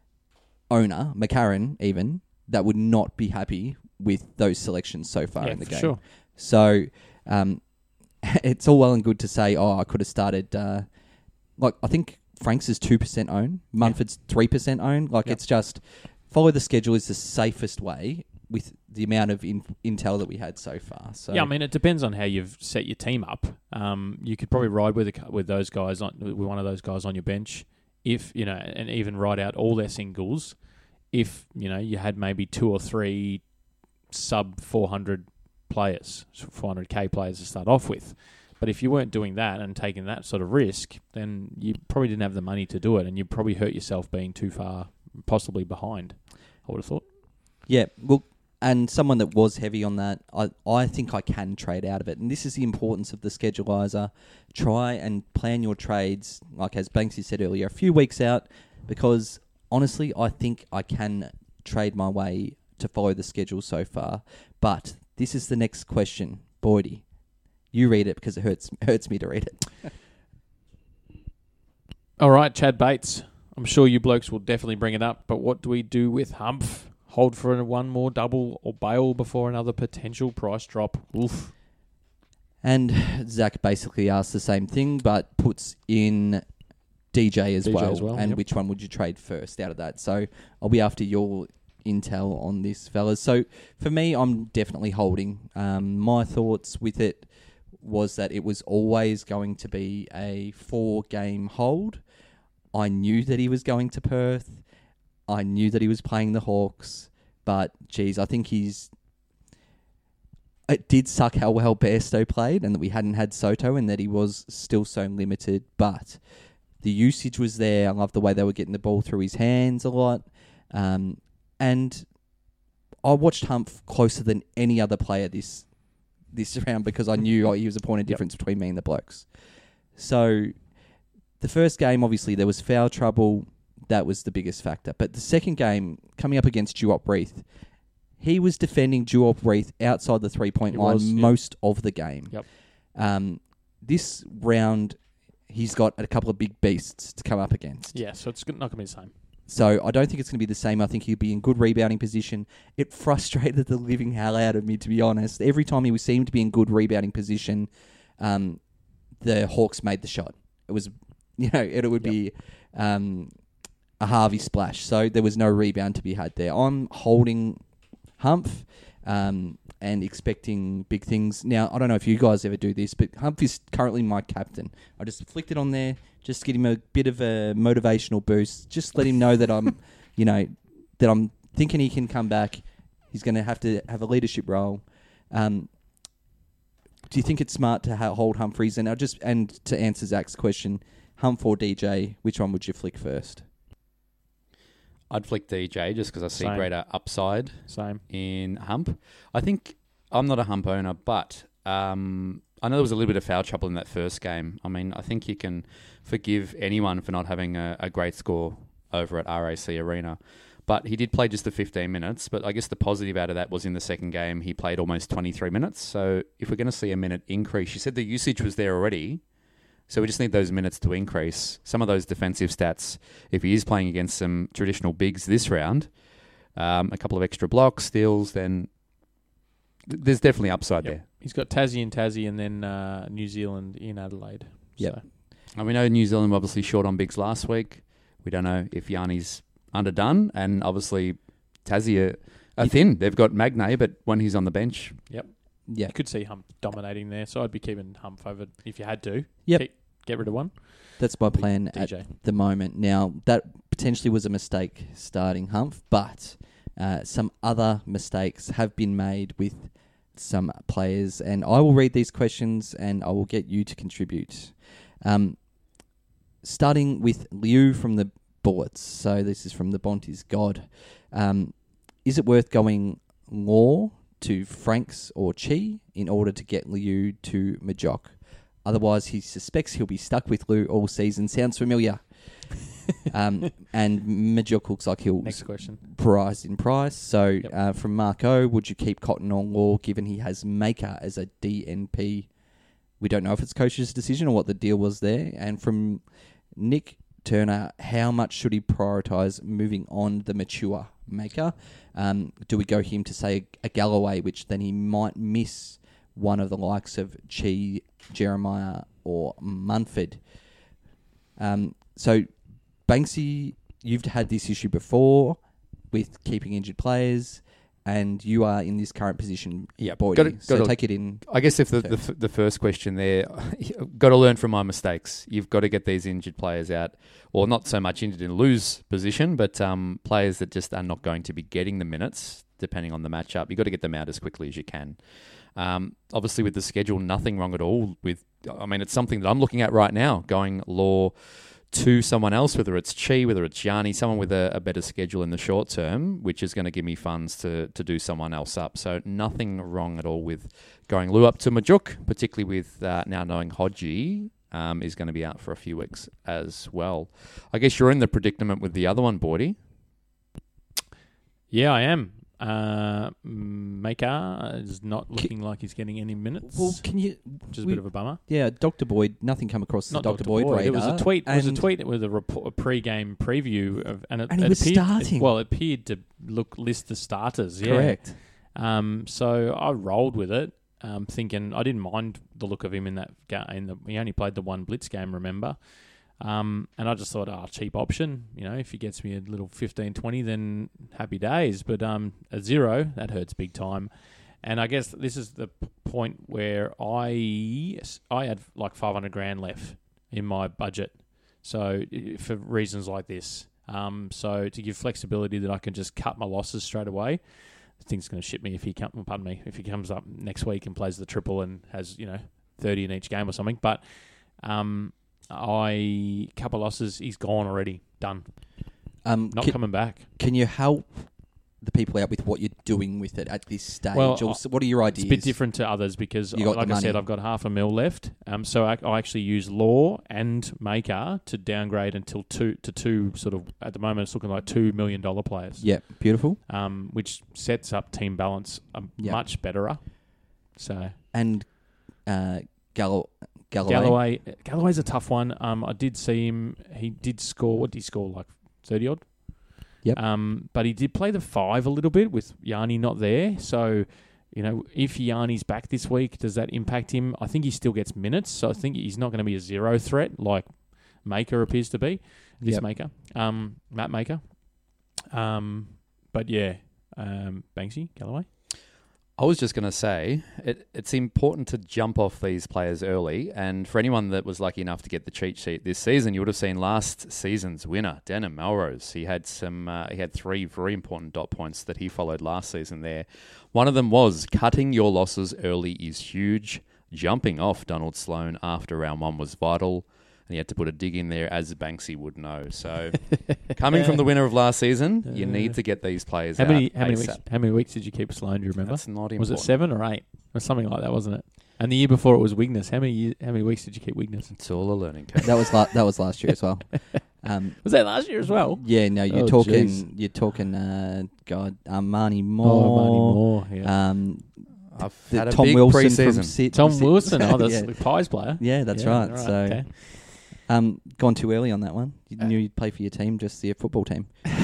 owner, McCarran even, that would not be happy with those selections so far yeah, in the for game. Sure. So um, it's all well and good to say, oh, I could have started... Uh, Like, I think Frank's is two percent own. Munford's yeah. three percent own. Like, yep. It's just... Follow the schedule is the safest way with the amount of in, intel that we had so far. So yeah, I mean, it depends on how you've set your team up. Um, you could probably ride with a, with those guys, on, with one of those guys on your bench, if, you know, and even ride out all their singles if, you know, you had maybe two or three sub four hundred players, four hundred K players to start off with. But if you weren't doing that and taking that sort of risk, then you probably didn't have the money to do it, and you'd probably hurt yourself being too far, possibly behind, I would have thought. Yeah, well, and someone that was heavy on that, I, I think I can trade out of it. And this is the importance of the schedulizer. Try and plan your trades, like as Banksy said earlier, a few weeks out, because honestly, I think I can trade my way to follow the schedule so far. But this is the next question, Boydie. You read it because it hurts hurts me to read it. All right, Chad Bates. I'm sure you blokes will definitely bring it up, but what do we do with Humph? Hold for one more double or bail before another potential price drop? Oof. And Zach basically asks the same thing, but puts in D J as D J well. as well, and yep. which one would you trade first out of that? So I'll be after your intel on this, fellas. So for me, I'm definitely holding. Um, my thoughts with it was that it was always going to be a four-game hold. I knew that he was going to Perth. I knew that he was playing the Hawks. But, geez, I think he's... It did suck how well Bairstow played and that we hadn't had Soto and that he was still so limited. But the usage was there. I love the way they were getting the ball through his hands a lot. Um, and I watched Humph closer than any other player this this round because I knew he was a point of difference yep. between me and the blokes. So the first game, obviously, there was foul trouble. That was the biggest factor. But the second game, coming up against Duop Reith, he was defending Duop Reith outside the three-point he line was, most yep. of the game. Yep. Um, this round, he's got a couple of big beasts to come up against. Yeah, so it's not going to be the same. So I don't think it's going to be the same. I think he'll be in good rebounding position. It frustrated the living hell out of me, to be honest. Every time he seemed to be in good rebounding position, um, the Hawks made the shot. It was, you know, it would yep. be um, a Harvey splash. So there was no rebound to be had there. I'm holding Humph um, and expecting big things. Now, I don't know if you guys ever do this, but Humph is currently my captain. I just flicked it on there. Just give him a bit of a motivational boost. Just let him know that I'm, you know, that I'm thinking he can come back. He's going to have to have a leadership role. Um, do you think it's smart to ha- hold Humphreys? And I just and to answer Zach's question, Humph or D J, which one would you flick first? I'd flick D J just because I see Same. greater upside Same. in Hump. I think I'm not a Hump owner, but um, I know there was a little bit of foul trouble in that first game. I mean, I think you can forgive anyone for not having a, a great score over at R A C Arena. But he did play just the fifteen minutes. But I guess the positive out of that was in the second game, he played almost twenty-three minutes. So if we're going to see a minute increase, you said the usage was there already. So we just need those minutes to increase. Some of those defensive stats, if he is playing against some traditional bigs this round, um, a couple of extra blocks, steals, then th- there's definitely upside Yep. there. He's got Tassie and Tassie and then uh, New Zealand in Adelaide. Yep. So. And we know New Zealand were obviously short on bigs last week. We don't know if Yanni's underdone. And obviously Tassie are, are thin. They've got Magnay, but when he's on the bench... Yep. Yeah. You could see Hump dominating there, so I'd be keeping Hump over if you had to. Yep. Keep, get rid of one. That's my plan D J. at the moment. Now, that potentially was a mistake starting Humph, but uh, some other mistakes have been made with some players, and I will read these questions and I will get you to contribute. Um, starting with Liu from the Bullets. So this is from the Bonti's God. Um, is it worth going Law to Franks or Chi in order to get Liu to Majok? Otherwise, he suspects he'll be stuck with Liu all season. Sounds familiar. um, and Majok looks like he'll Next question. rise in price. So Yep. uh, from Marco, would you keep Cotton on Law given he has Maker as a D N P? We don't know if it's coach's decision or what the deal was there. And from Nick Turner, how much should he prioritise moving on the mature Maker? Um, do we go him to, say, a Galloway, which then he might miss one of the likes of Chi, Jeremiah, or Munford? Um, so, Banksy, you've had this issue before with keeping injured players, and you are in this current position, Yeah, Boydie. gotta- so gotta- take it in. I guess if the, the, Okay. f- the first question there, got to learn from my mistakes. You've got to get these injured players out, or not so much injured in lose position, but um, players that just are not going to be getting the minutes, depending on the matchup. You've got to get them out as quickly as you can. Um, obviously, with the schedule, nothing wrong at all. With, I mean, it's something that I'm looking at right now, going Law to someone else, whether it's Chi, whether it's Yanni, someone with a, a better schedule in the short term, which is going to give me funds to to do someone else up. So nothing wrong at all with going Lou up to Majuk, particularly with uh, now knowing Hodgie um, is going to be out for a few weeks as well. I guess you're in the predicament with the other one, Boydie. Yeah, I am. Uh, Maker is not looking like he's getting any minutes, Well, can you... which is a we- bit of a bummer. Yeah, Doctor Boyd, nothing come across the Not Doctor Boyd, radar. It was a tweet. It was a and- tweet with a, report, a pre-game preview of, and it, And he it was appeared, starting. It, well, it appeared to look list the starters. Yeah. Correct. Um, so I rolled with it, um, thinking I didn't mind the look of him in that game. In the, he only played the one Blitz game, remember? Um, and I just thought, ah, oh, cheap option. You know, if he gets me a little fifteen, twenty, then happy days. But um, a zero, that hurts big time. And I guess this is the p- point where I I had like five hundred grand left in my budget. So i- for reasons like this. Um, so to give flexibility that I can just cut my losses straight away. I think it's going to shit me if he come, pardon me, if he comes up next week and plays the triple and has, you know, thirty in each game or something. But um, I couple losses, he's gone already, done, Um, not can, coming back. can you help the people out with what you're doing with it at this stage? Well, or s- what are your It's ideas? a bit different to others because, You got like the I said, money. I've got half a mil left. Um, so I, I actually use Law and Maker to downgrade until two to two. Sort of at the moment, it's looking like two million dollar players. Yeah, beautiful. Um, which sets up team balance um, Yeah. much betterer. So And uh, Gallo- Galloway. Galloway, Galloway's a tough one. Um, I did see him. He did score. What did he score? Like thirty odd. Yep. Um, but he did play the five a little bit with Yanni not there. So, you know, if Yanni's back this week, does that impact him? I think he still gets minutes. So I think he's not going to be a zero threat like Maker appears to be. This Yep. Maker, um, Matt Maker. Um, but yeah, um, Banksy, Galloway. I was just going to say, it, it's important to jump off these players early. And for anyone that was lucky enough to get the cheat sheet this season, you would have seen last season's winner, Denham Melrose. He had some. Uh, he had three very important dot points that he followed last season there. One of them was cutting your losses early is huge. Jumping off Donald Sloan after round one was vital. and he had to put a dig in there, as Banksy would know. So, coming from the winner of last season, you need to get these players How out many how many ASAP. weeks how many weeks did you keep Sloan? Do you remember? That's not important. Was it seven or eight or something like that? Wasn't it? And the year before it was Wigness. How many years, how many weeks did you keep Wigness? It's all a learning curve. That was la- that was last year as well. Um, Was that last year as well? yeah, no, you're Oh, talking jeez. you're talking. Uh, God, um, Marnie Oh, Moore. Marty Moore. Yeah. Um, I've the had a Tom big Wilson pre-season. from Sid- Tom Sid- Wilson. Oh, that's yeah. the Pies player. Yeah, that's Yeah, right. all So, okay. um, gone too early on that one. You Uh, knew you'd play for your team, just the football team.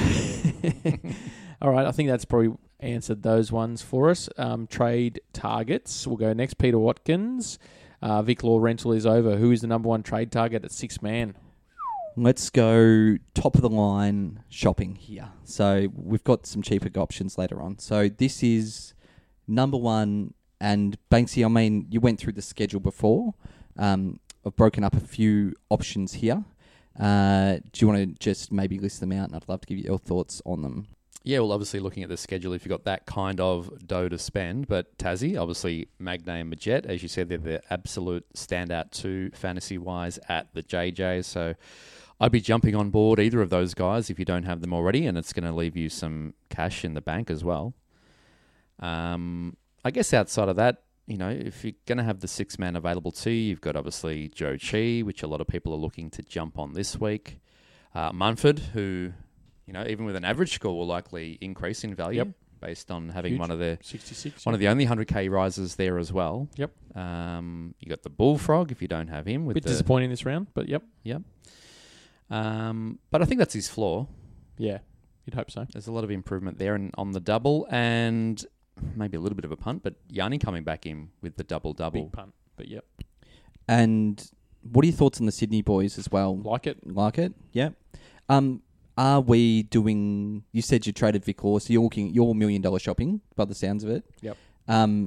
All right, I think that's probably answered those ones for us. Um, trade targets. We'll go next. Peter Watkins. Uh, Vic Law rental is over. Who is the number one trade target at six man? Let's go top of the line shopping here. So we've got some cheaper options later on. So this is number one. And Banksy, I mean, you went through the schedule before. Um, I've broken up a few options here. Uh, do you want to just maybe list them out? And I'd love to give you your thoughts on them. Yeah, well, obviously looking at the schedule, if you've got that kind of dough to spend, but Tassie, obviously Magnay and Majet, as you said, they're the absolute standout two fantasy-wise at the J J, so I'd be jumping on board either of those guys if you don't have them already, and it's going to leave you some cash in the bank as well. Um, I guess outside of that, you know, if you're going to have the six-man available to you, you've got obviously Joe Chi, which a lot of people are looking to jump on this week. Uh, Munford, who... You know, even with an average score, will likely increase in value Yep. based on having Huge. one of the sixty-six. one of the only one hundred K risers there as well. Yep. Um, you got the Bullfrog if you don't have him. With Bit the, disappointing this round, but yep. Yep. Um, but I think that's his floor. Yeah, you'd hope so. There's a lot of improvement there and on the double, and maybe a little bit of a punt, but Yanni coming back in with the double double. Big punt, but yep. And what are your thoughts on the Sydney boys as well? Like it. Like it? Yeah. Um, are we doing... You said you traded Vic Law, so you're looking... You're million dollar shopping, by the sounds of it. Yep. Um,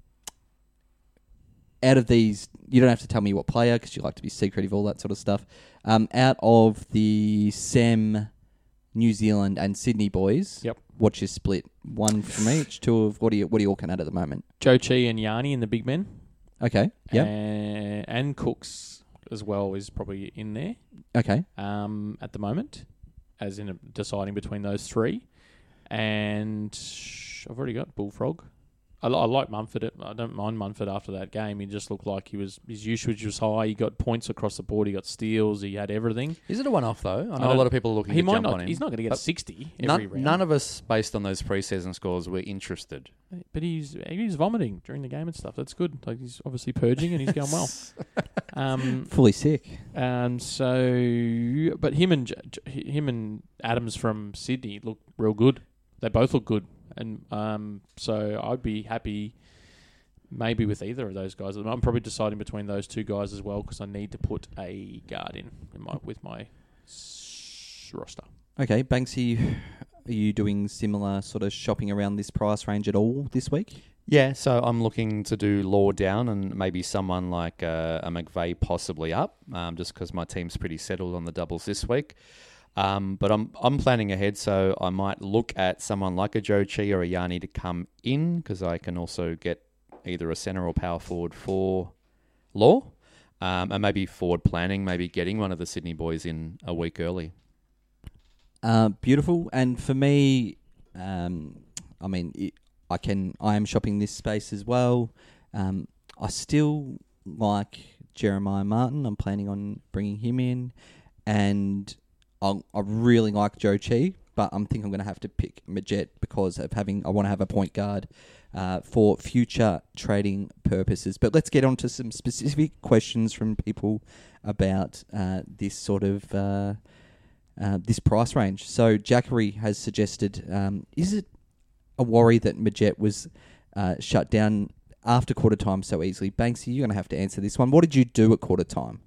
out of these... You don't have to tell me what player, because you like to be secretive, all that sort of stuff. Um, out of the Sem, New Zealand, and Sydney boys... Yep. What's your split? One from each? Two of... What are you, what are you looking at at the moment? Joe Chi and Yanni in the big men. Okay. Yeah. And, and Cooks as well is probably in there Okay. um, at the moment, as in a, deciding between those three. And I've already got Bullfrog. I, li- I like Munford. I don't mind Munford after that game. He just looked like he was his usage was high. He got points across the board. He got steals. He had everything. Is it a one-off, though? I know I a lot of people are looking He to might jump not. on him. He's not going to get But sixty every None, round. none of us, based on those preseason scores, were interested. But he's he's vomiting during the game and stuff. That's good. Like he's obviously purging and he's going well. Um, Fully sick. and so, but him and J- J- him and Adams from Sydney look real good. They both look good, and um, so I'd be happy maybe with either of those guys. I'm probably deciding between those two guys as well because I need to put a guard in, in my, with my s- roster. Okay, Banksy, are you doing similar sort of shopping around this price range at all this week? Yeah, so I'm looking to do Law down and maybe someone like uh, a McVeigh possibly up, um, just because my team's pretty settled on the doubles this week. Um, but I'm I'm planning ahead, so I might look at someone like a Joe Chi or a Yanni to come in, because I can also get either a centre or power forward for Law, um, and maybe forward planning, maybe getting one of the Sydney boys in a week early. Uh, beautiful. And for me, um, I mean, it, I can. I am shopping this space as well. Um, I still like Jeremiah Martin. I'm planning on bringing him in, and I I really like Joe Chi, but I'm think I'm going to have to pick Majet because of having. I want to have a point guard uh, for future trading purposes. But let's get on to some specific questions from people about uh, this sort of. Uh, Uh, this price range. So Jackery has suggested, um, is it a worry that Majet was uh, shut down after quarter time so easily? Banksy, you're going to have to answer this one. What did you do at quarter time?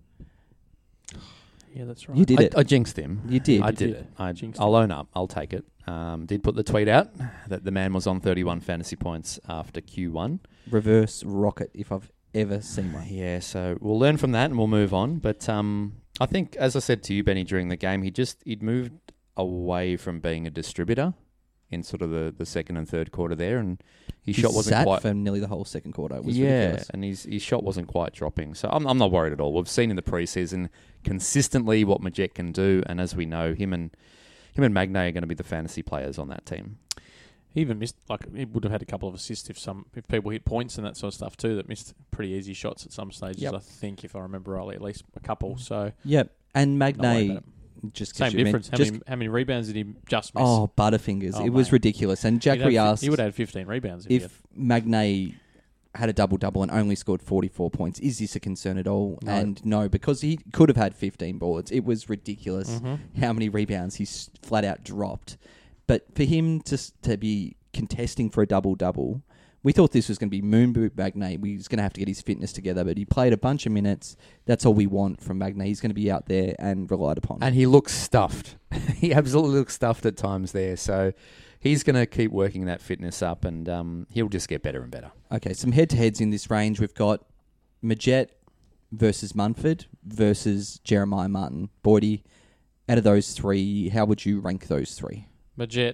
Yeah, that's right. You did I, it. I jinxed him. You did. I You did, did. it. I, Jinxed I'll own up. I'll take it. Um, did put the tweet out that the man was on thirty-one fantasy points after Q one. Reverse rocket, if I've ever seen one. Yeah, so we'll learn from that and we'll move on. But um, I think, as I said to you, Benny, during the game, he just he'd moved away from being a distributor in sort of the, the second and third quarter there, and his He shot wasn't sat quite for nearly the whole second quarter. It was yeah, ridiculous. and his his shot wasn't quite dropping. So I'm I'm not worried at all. We've seen in the preseason consistently what Majek can do, and as we know, him and him and Magnay are going to be the fantasy players on that team. He even missed, like, he would have had a couple of assists if some if people hit points and that sort of stuff too, that missed pretty easy shots at some stages, Yep. I think, if I remember rightly, at least a couple. So, Yep. And not worried Magnay, about just 'cause same you meant- difference. How, just- many, how many rebounds did he just miss? Oh, Butterfingers. Oh, it was mate. ridiculous. And Jack He'd have fi- asked he would have had fifteen rebounds if, he had. if Magnay had a double-double and only scored forty-four points, is this a concern at all? No. And no, because he could have had fifteen boards. It was ridiculous Mhm. how many rebounds he s- flat out dropped. But for him to s- to be contesting for a double-double, we thought this was going to be moon boot Magnay. We was going to have to get his fitness together, but he played a bunch of minutes. That's all we want from Magnay. He's going to be out there and relied upon. And he looks stuffed. He absolutely looks stuffed at times there. So he's going to keep working that fitness up, and um, he'll just get better and better. Okay, some head-to-heads in this range. We've got Majet versus Munford versus Jeremiah Martin. Boydie, out of those three, how would you rank those three? Majet,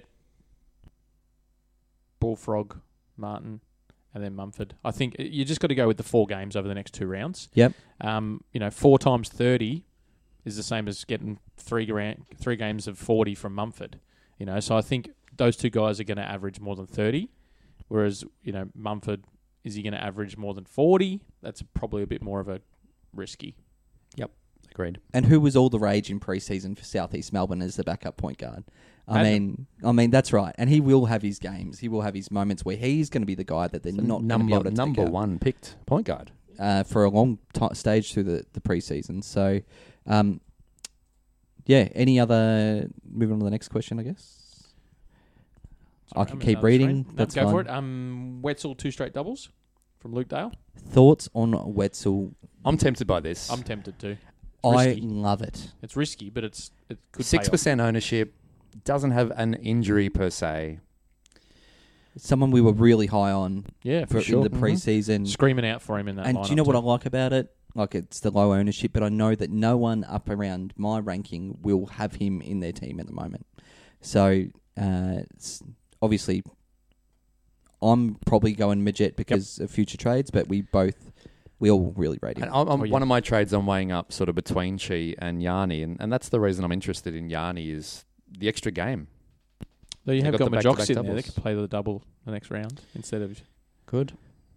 Bullfrog, Martin, and then Mumford. I think you just got to go with the four games over the next two rounds. Yep. Um, you know, four times thirty is the same as getting three gra- three games of forty from Mumford. You know, so I think those two guys are going to average more than thirty, whereas, you know, Mumford, is he going to average more than forty? That's probably a bit more of a risky. Yep, agreed. And who was all the rage in pre-season for South East Melbourne as the backup point guard? I Madden. mean, I mean that's right. And he will have his games. He will have his moments where he's going to be the guy that they're not going to be number able to number take out, one picked point guard. uh, for a long t- stage through the, the pre-season. So, um, yeah, any other... Moving on to the next question, I guess. I Sorry, can I'm keep in another reading. screen. No, That's go fine. for it. Um, Wetzel, two straight doubles from Luke Dale. Thoughts on Wetzel? I'm tempted by this. I'm tempted to. It's I risky. love it. It's risky, but it's it could Six pay off. percent ownership, doesn't have an injury per se. Someone we were really high on Yeah, for for sure. in the preseason. Screaming out for him in that And lineup do you know what too. I like about it? Like, it's the low ownership, but I know that no one up around my ranking will have him in their team at the moment. So, uh, it's obviously, I'm probably going Majet because of future trades, but we both, we all really rate him. And I'm, I'm, Oh, yeah. one of my trades I'm weighing up sort of between Chi and Yanni, and, and that's the reason I'm interested in Yanni is the extra game. Though you They've have got got the Majox back-to-back in there. They doubles. could play the double the next round instead of... Good.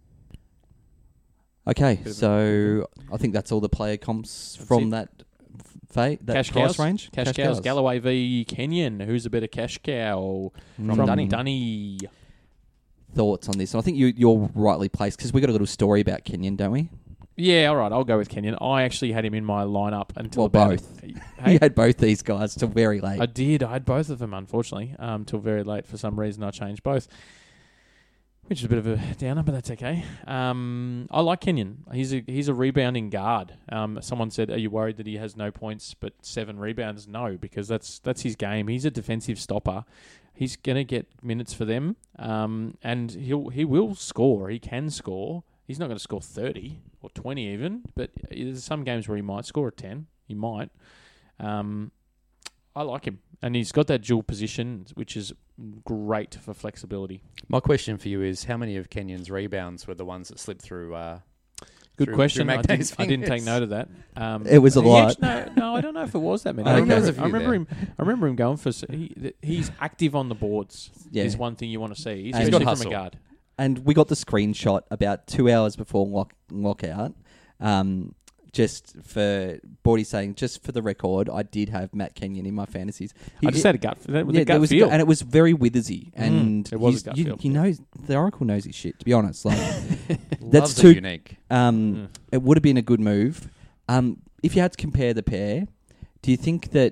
Okay, Bit of a- so I think that's all the player comps That's from it. that fa- that Cash price cows, range. Cash, cows, Galloway v Kenyon. Who's a better cash cow? Mm. From Dunny. Dunny. Thoughts on this? And I think you, you're rightly placed because we got a little story about Kenyon, don't we? Yeah, all right, I'll go with Kenyon. I actually had him in my lineup until Well, about... both. Hey, You had both these guys till very late. I did. I had both of them, unfortunately, um, till very late. For some reason, I changed both, which is a bit of a downer, but that's okay. Um, I like Kenyon. He's a he's a rebounding guard. Um, someone said, "Are you worried that he has no points but seven rebounds?" No, because that's that's his game. He's a defensive stopper. He's gonna get minutes for them, um, and he'll he will score. He can score. He's not going to score thirty or twenty even, but there's some games where he might score a ten. He might. Um, I like him, and he's got that dual position, which is great for flexibility. My question for you is, how many of Kenyon's rebounds were the ones that slipped through? Uh, Good through- question. through I Magnay's didn't, I didn't take fingers? note of that. Um, It was a he lot. actually- no, no, I don't know if it was that many. Okay. I remember, There's a I few remember there. him. I remember him going for. s- He, th- he's active on the boards. Yeah. Is one thing you want to see, And- He's especially got from hustle. a guard. And we got the screenshot about two hours before lock, lockout. Um, just for Bordy saying, just for the record, I did have Matt Kenyon in my fantasies. He- I just had a gut. The, the yeah, gut there was a feel. gut- and it was very Withersy. And it was a he's- gut you, feel. he knows the Oracle knows his shit. To be honest, like Loves that's a too. unique. Um, Mm. It would have been a good move. Um, if you had to compare the pair, do you think that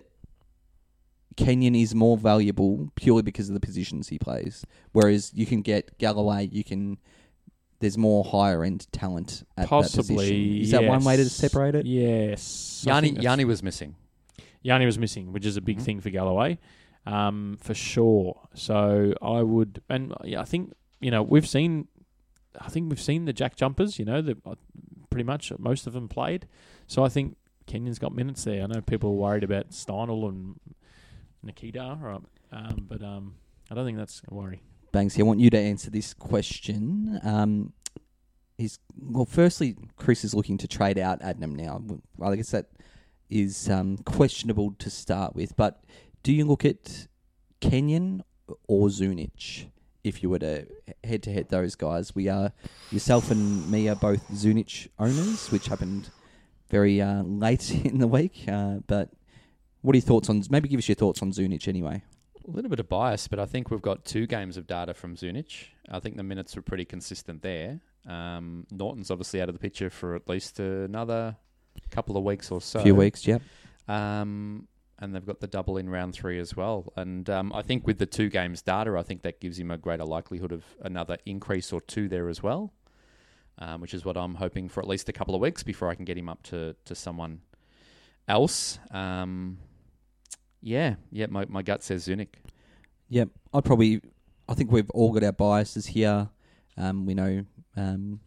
Kenyon is more valuable purely because of the positions he plays? Whereas you can get Galloway, you can. There's more higher end talent at Possibly. that position. Is that one way to yes. separate it? Yes. I Yanni, think that's- Yanni was missing. Yanni was missing, which is a big Mhm. thing for Galloway, um, for sure. So I would, and yeah, I think you know we've seen, I think we've seen the Jack jumpers. You know, the uh, pretty much most of them played. So I think Kenyon's got minutes there. I know people are worried about Steinel and Nikita, right? Um, but um, I don't think that's a worry. Banksy, I want you to answer this question. Um, is well, firstly, Chris is looking to trade out Adnam now. Well, I guess that is um, questionable to start with. But do you look at Kenyon or Zunic if you were to head to head those guys? We are yourself and me are both Zunic owners, which happened very uh, late in the week. Uh, but what are your thoughts on? Maybe give us your thoughts on Zunic anyway. A little bit of bias, but I think we've got two games of data from Zunic. I think the minutes were pretty consistent there. Um, Norton's obviously out of the picture for at least another couple of weeks or so. A few weeks, yep. Um, and they've got the double in round three as well. And um, I think with the two games data, I think that gives him a greater likelihood of another increase or two there as well, um, which is what I'm hoping for at least a couple of weeks before I can get him up to, to someone else. Um Yeah, yeah. My, my gut says Zunic. Yep, I'd probably. I think we've all got our biases here. Um, we know um,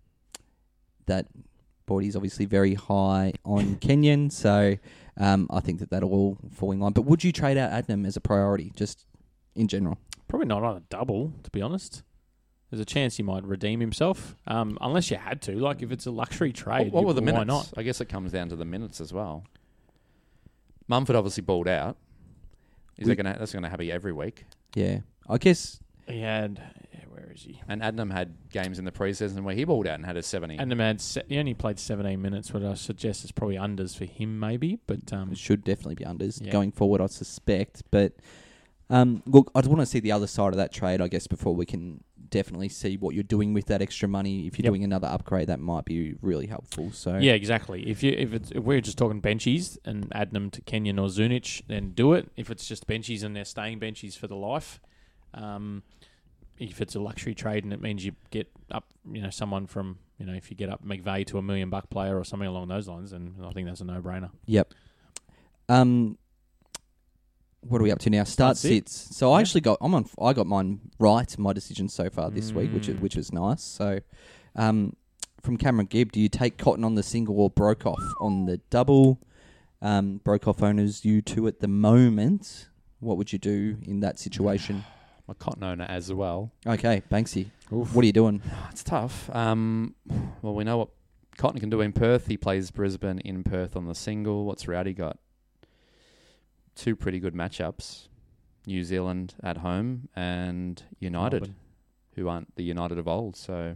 that Bordy's obviously very high on Kenyon, so um, I think that that'll all fall in line. But would you trade out Adnam as a priority, just in general? Probably not on a double, to be honest. There's a chance he might redeem himself, um, unless you had to. Like if it's a luxury trade, What, what were the why minutes? not? I guess it comes down to the minutes as well. Mumford obviously balled out. Is We- that gonna that's gonna happen every week? Yeah, I guess. He had, yeah, where is he? And Adnam had games in the preseason where he balled out and had a seventy. And had se- he only played seventeen minutes, what I suggest is probably unders for him, maybe. But um, It should definitely be unders Yeah. going forward, I suspect. But um, look, I want to see the other side of that trade, I guess, before we can definitely see what you're doing with that extra money. If you're Yep. doing another upgrade, that might be really helpful. So yeah, exactly. If you if it's if we're just talking benchies and add them to Kenyon or Zunic, then do it. If it's just benchies and they're staying benchies for the life, um, if it's a luxury trade and it means you get up, you know, someone from, you know, if you get up McVeigh to a million buck player or something along those lines, then I think that's a no brainer. Yep. Um, what are we up to now? Start Start sit. sits. So I Yeah. actually got I'm on. I got mine right. My decision so far this week, which is, Mm. which is nice. So, um, from Cameron Gibb, do you take Cotton on the single or Brokoff on the double? Um, Brokoff owners, you two at the moment. What would you do in that situation? My Cotton owner as well. Okay, Banksy, what are you doing? It's tough. Um, well, we know what Cotton can do in Perth. He plays Brisbane in Perth on the single. What's Rowdy got? Two pretty good matchups. New Zealand at home and United, Melbourne. who aren't the United of old. So,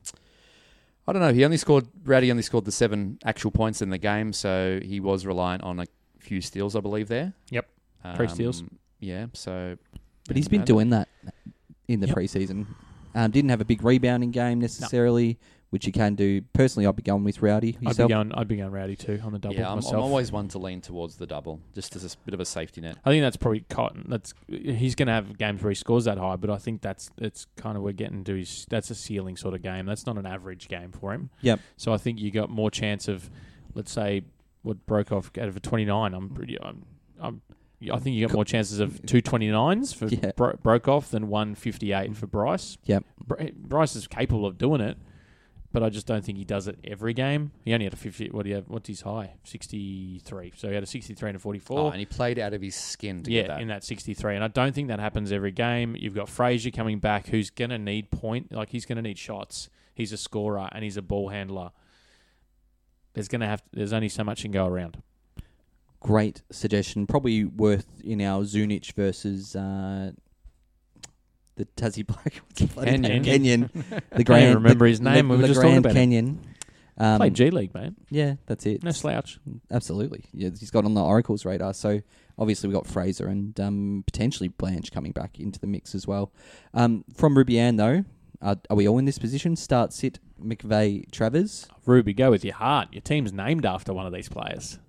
I don't know. He only scored, Rowdy only scored the seven actual points in the game, so he was reliant on a few steals, I believe, there. Yep. Three steals. Yeah, so... But he's been doing that in the Yep. preseason. Um, didn't have a big rebounding game necessarily, which you can do. Personally, I'd be going with Rowdy. I'd Yourself? be going. I'd be going Rowdy too on the double Yeah, I'm, I'm myself. always one to lean towards the double, just as a s- bit of a safety net. I think that's probably Cotton. That's he's going to have games where he scores that high, but I think that's it's kind of we're getting to his. That's a ceiling sort of game. That's not an average game for him. Yep. So I think you got more chance of, let's say, what Brokoff out of a twenty-nine. I'm pretty. I'm. I'm I think you got more chances of two twenty-nines for Yeah. Bro- Brokoff than one fifty-eight for Bryce. Yep. Br- Bryce is capable of doing it, but I just don't think he does it every game. He only had a fifty. What do you have? What's his high? sixty-three. So he had a sixty-three and a forty-four. Oh, and he played out of his skin to Yeah, get that. in that sixty-three. And I don't think that happens every game. You've got Frazier coming back who's going to need point. Like, he's going to need shots. He's a scorer and he's a ball handler. There's going to have. There's only so much can go around. Great suggestion. Probably worth in our Zunic versus uh, the Tassie Black. What's the bloody name? Kenyon. Kenyon. The I can't Grand. even remember the, his name. The, We were the just talking Grand about him. Kenyon. Um, Played G League, man. Yeah, that's it. No slouch. Absolutely. Yeah, he's got on the Oracle's radar. So obviously we've got Fraser and um, potentially Blanche coming back into the mix as well. Um, from Rubian, though, are, are we all in this position? Start, sit, McVeigh, Travers. Ruby, go with your heart. Your team's named after one of these players.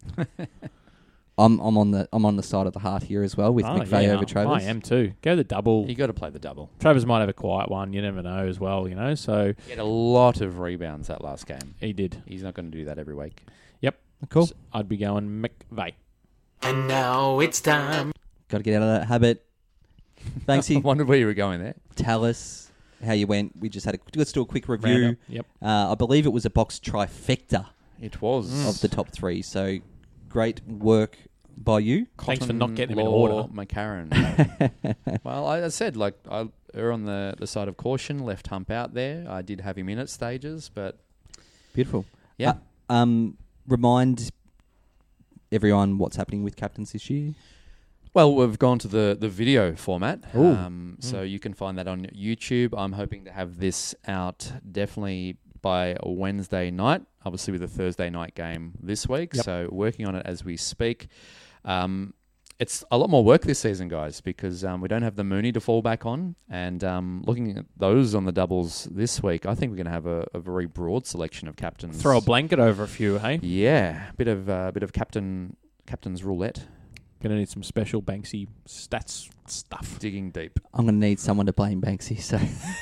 I'm I'm on the I'm on the side of the heart here as well with Oh, McVeigh yeah, over Travers. I am too. Go the double. You got to play the double. Travers might have a quiet one. You never know as well, you know. So He had a lot of rebounds that last game. he did. He's not going to do that every week. Cool. So I'd be going McVeigh. And now it's time. Got to get out of that habit. I Banksy, wondered where you were going there. tell us how you went. We just had a let's do a quick review. Round up. Yep. Uh, I believe it was a box trifecta It was. of the top three. So great work by you. Thanks for not getting him in Law order. McCarron. Well, I, I said, like, I err on the, the side of caution, left hump out there. I did have him in at stages, but... Beautiful. Yeah. Uh, um, remind everyone what's happening with captains this year. Well, we've gone to the, the video format. Ooh. Um, so you can find that on YouTube. I'm hoping to have this out definitely by Wednesday night, obviously with a Thursday night game this week. Yep. So working on it as we speak. Um, it's a lot more work this season, guys, because um, we don't have the Mooney to fall back on. And um, looking at those on the doubles this week, I think we're going to have a, a very broad selection of captains. Throw a blanket over a few, hey? Yeah, bit of uh, bit of captain captain's roulette. Going to need some special Banksy stats stuff. Digging deep. I'm going to need someone to blame Banksy. So,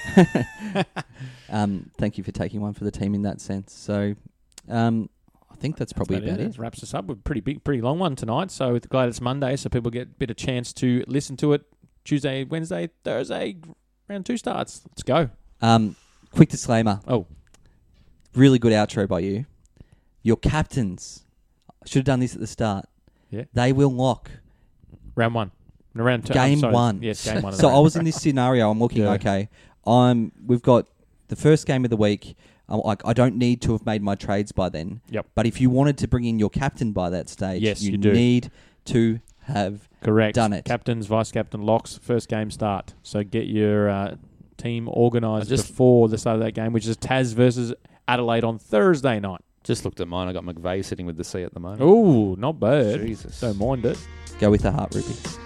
um, thank you for taking one for the team in that sense. So, um, I think that's probably That's about it. That wraps us up with a pretty big, pretty long one tonight. So glad it's Monday, so people get a bit of chance to listen to it. Tuesday, Wednesday, Thursday, round two starts. Let's go. Um, quick disclaimer. Oh, Really good outro by you. Your captains, I should have done this at the start. Yeah. They will lock round one. No, round two. game I'm sorry. one. Yes, game one. of the So I round. was in this scenario. I'm looking, Yeah. okay, I'm. We've got the first game of the week. I'm like, I don't need to have made my trades by then. Yep. But if you wanted to bring in your captain by that stage, Yes, you, you do. need to have Correct. done it. Captains, vice captain, locks, first game start. So get your uh, team organised I just- before the start of that game, which is Taz versus Adelaide on Thursday night. Just looked at mine. I got McVeigh sitting with the C at the moment. Ooh, not bad. Jesus. Don't mind it. Go with the heart, Ruby.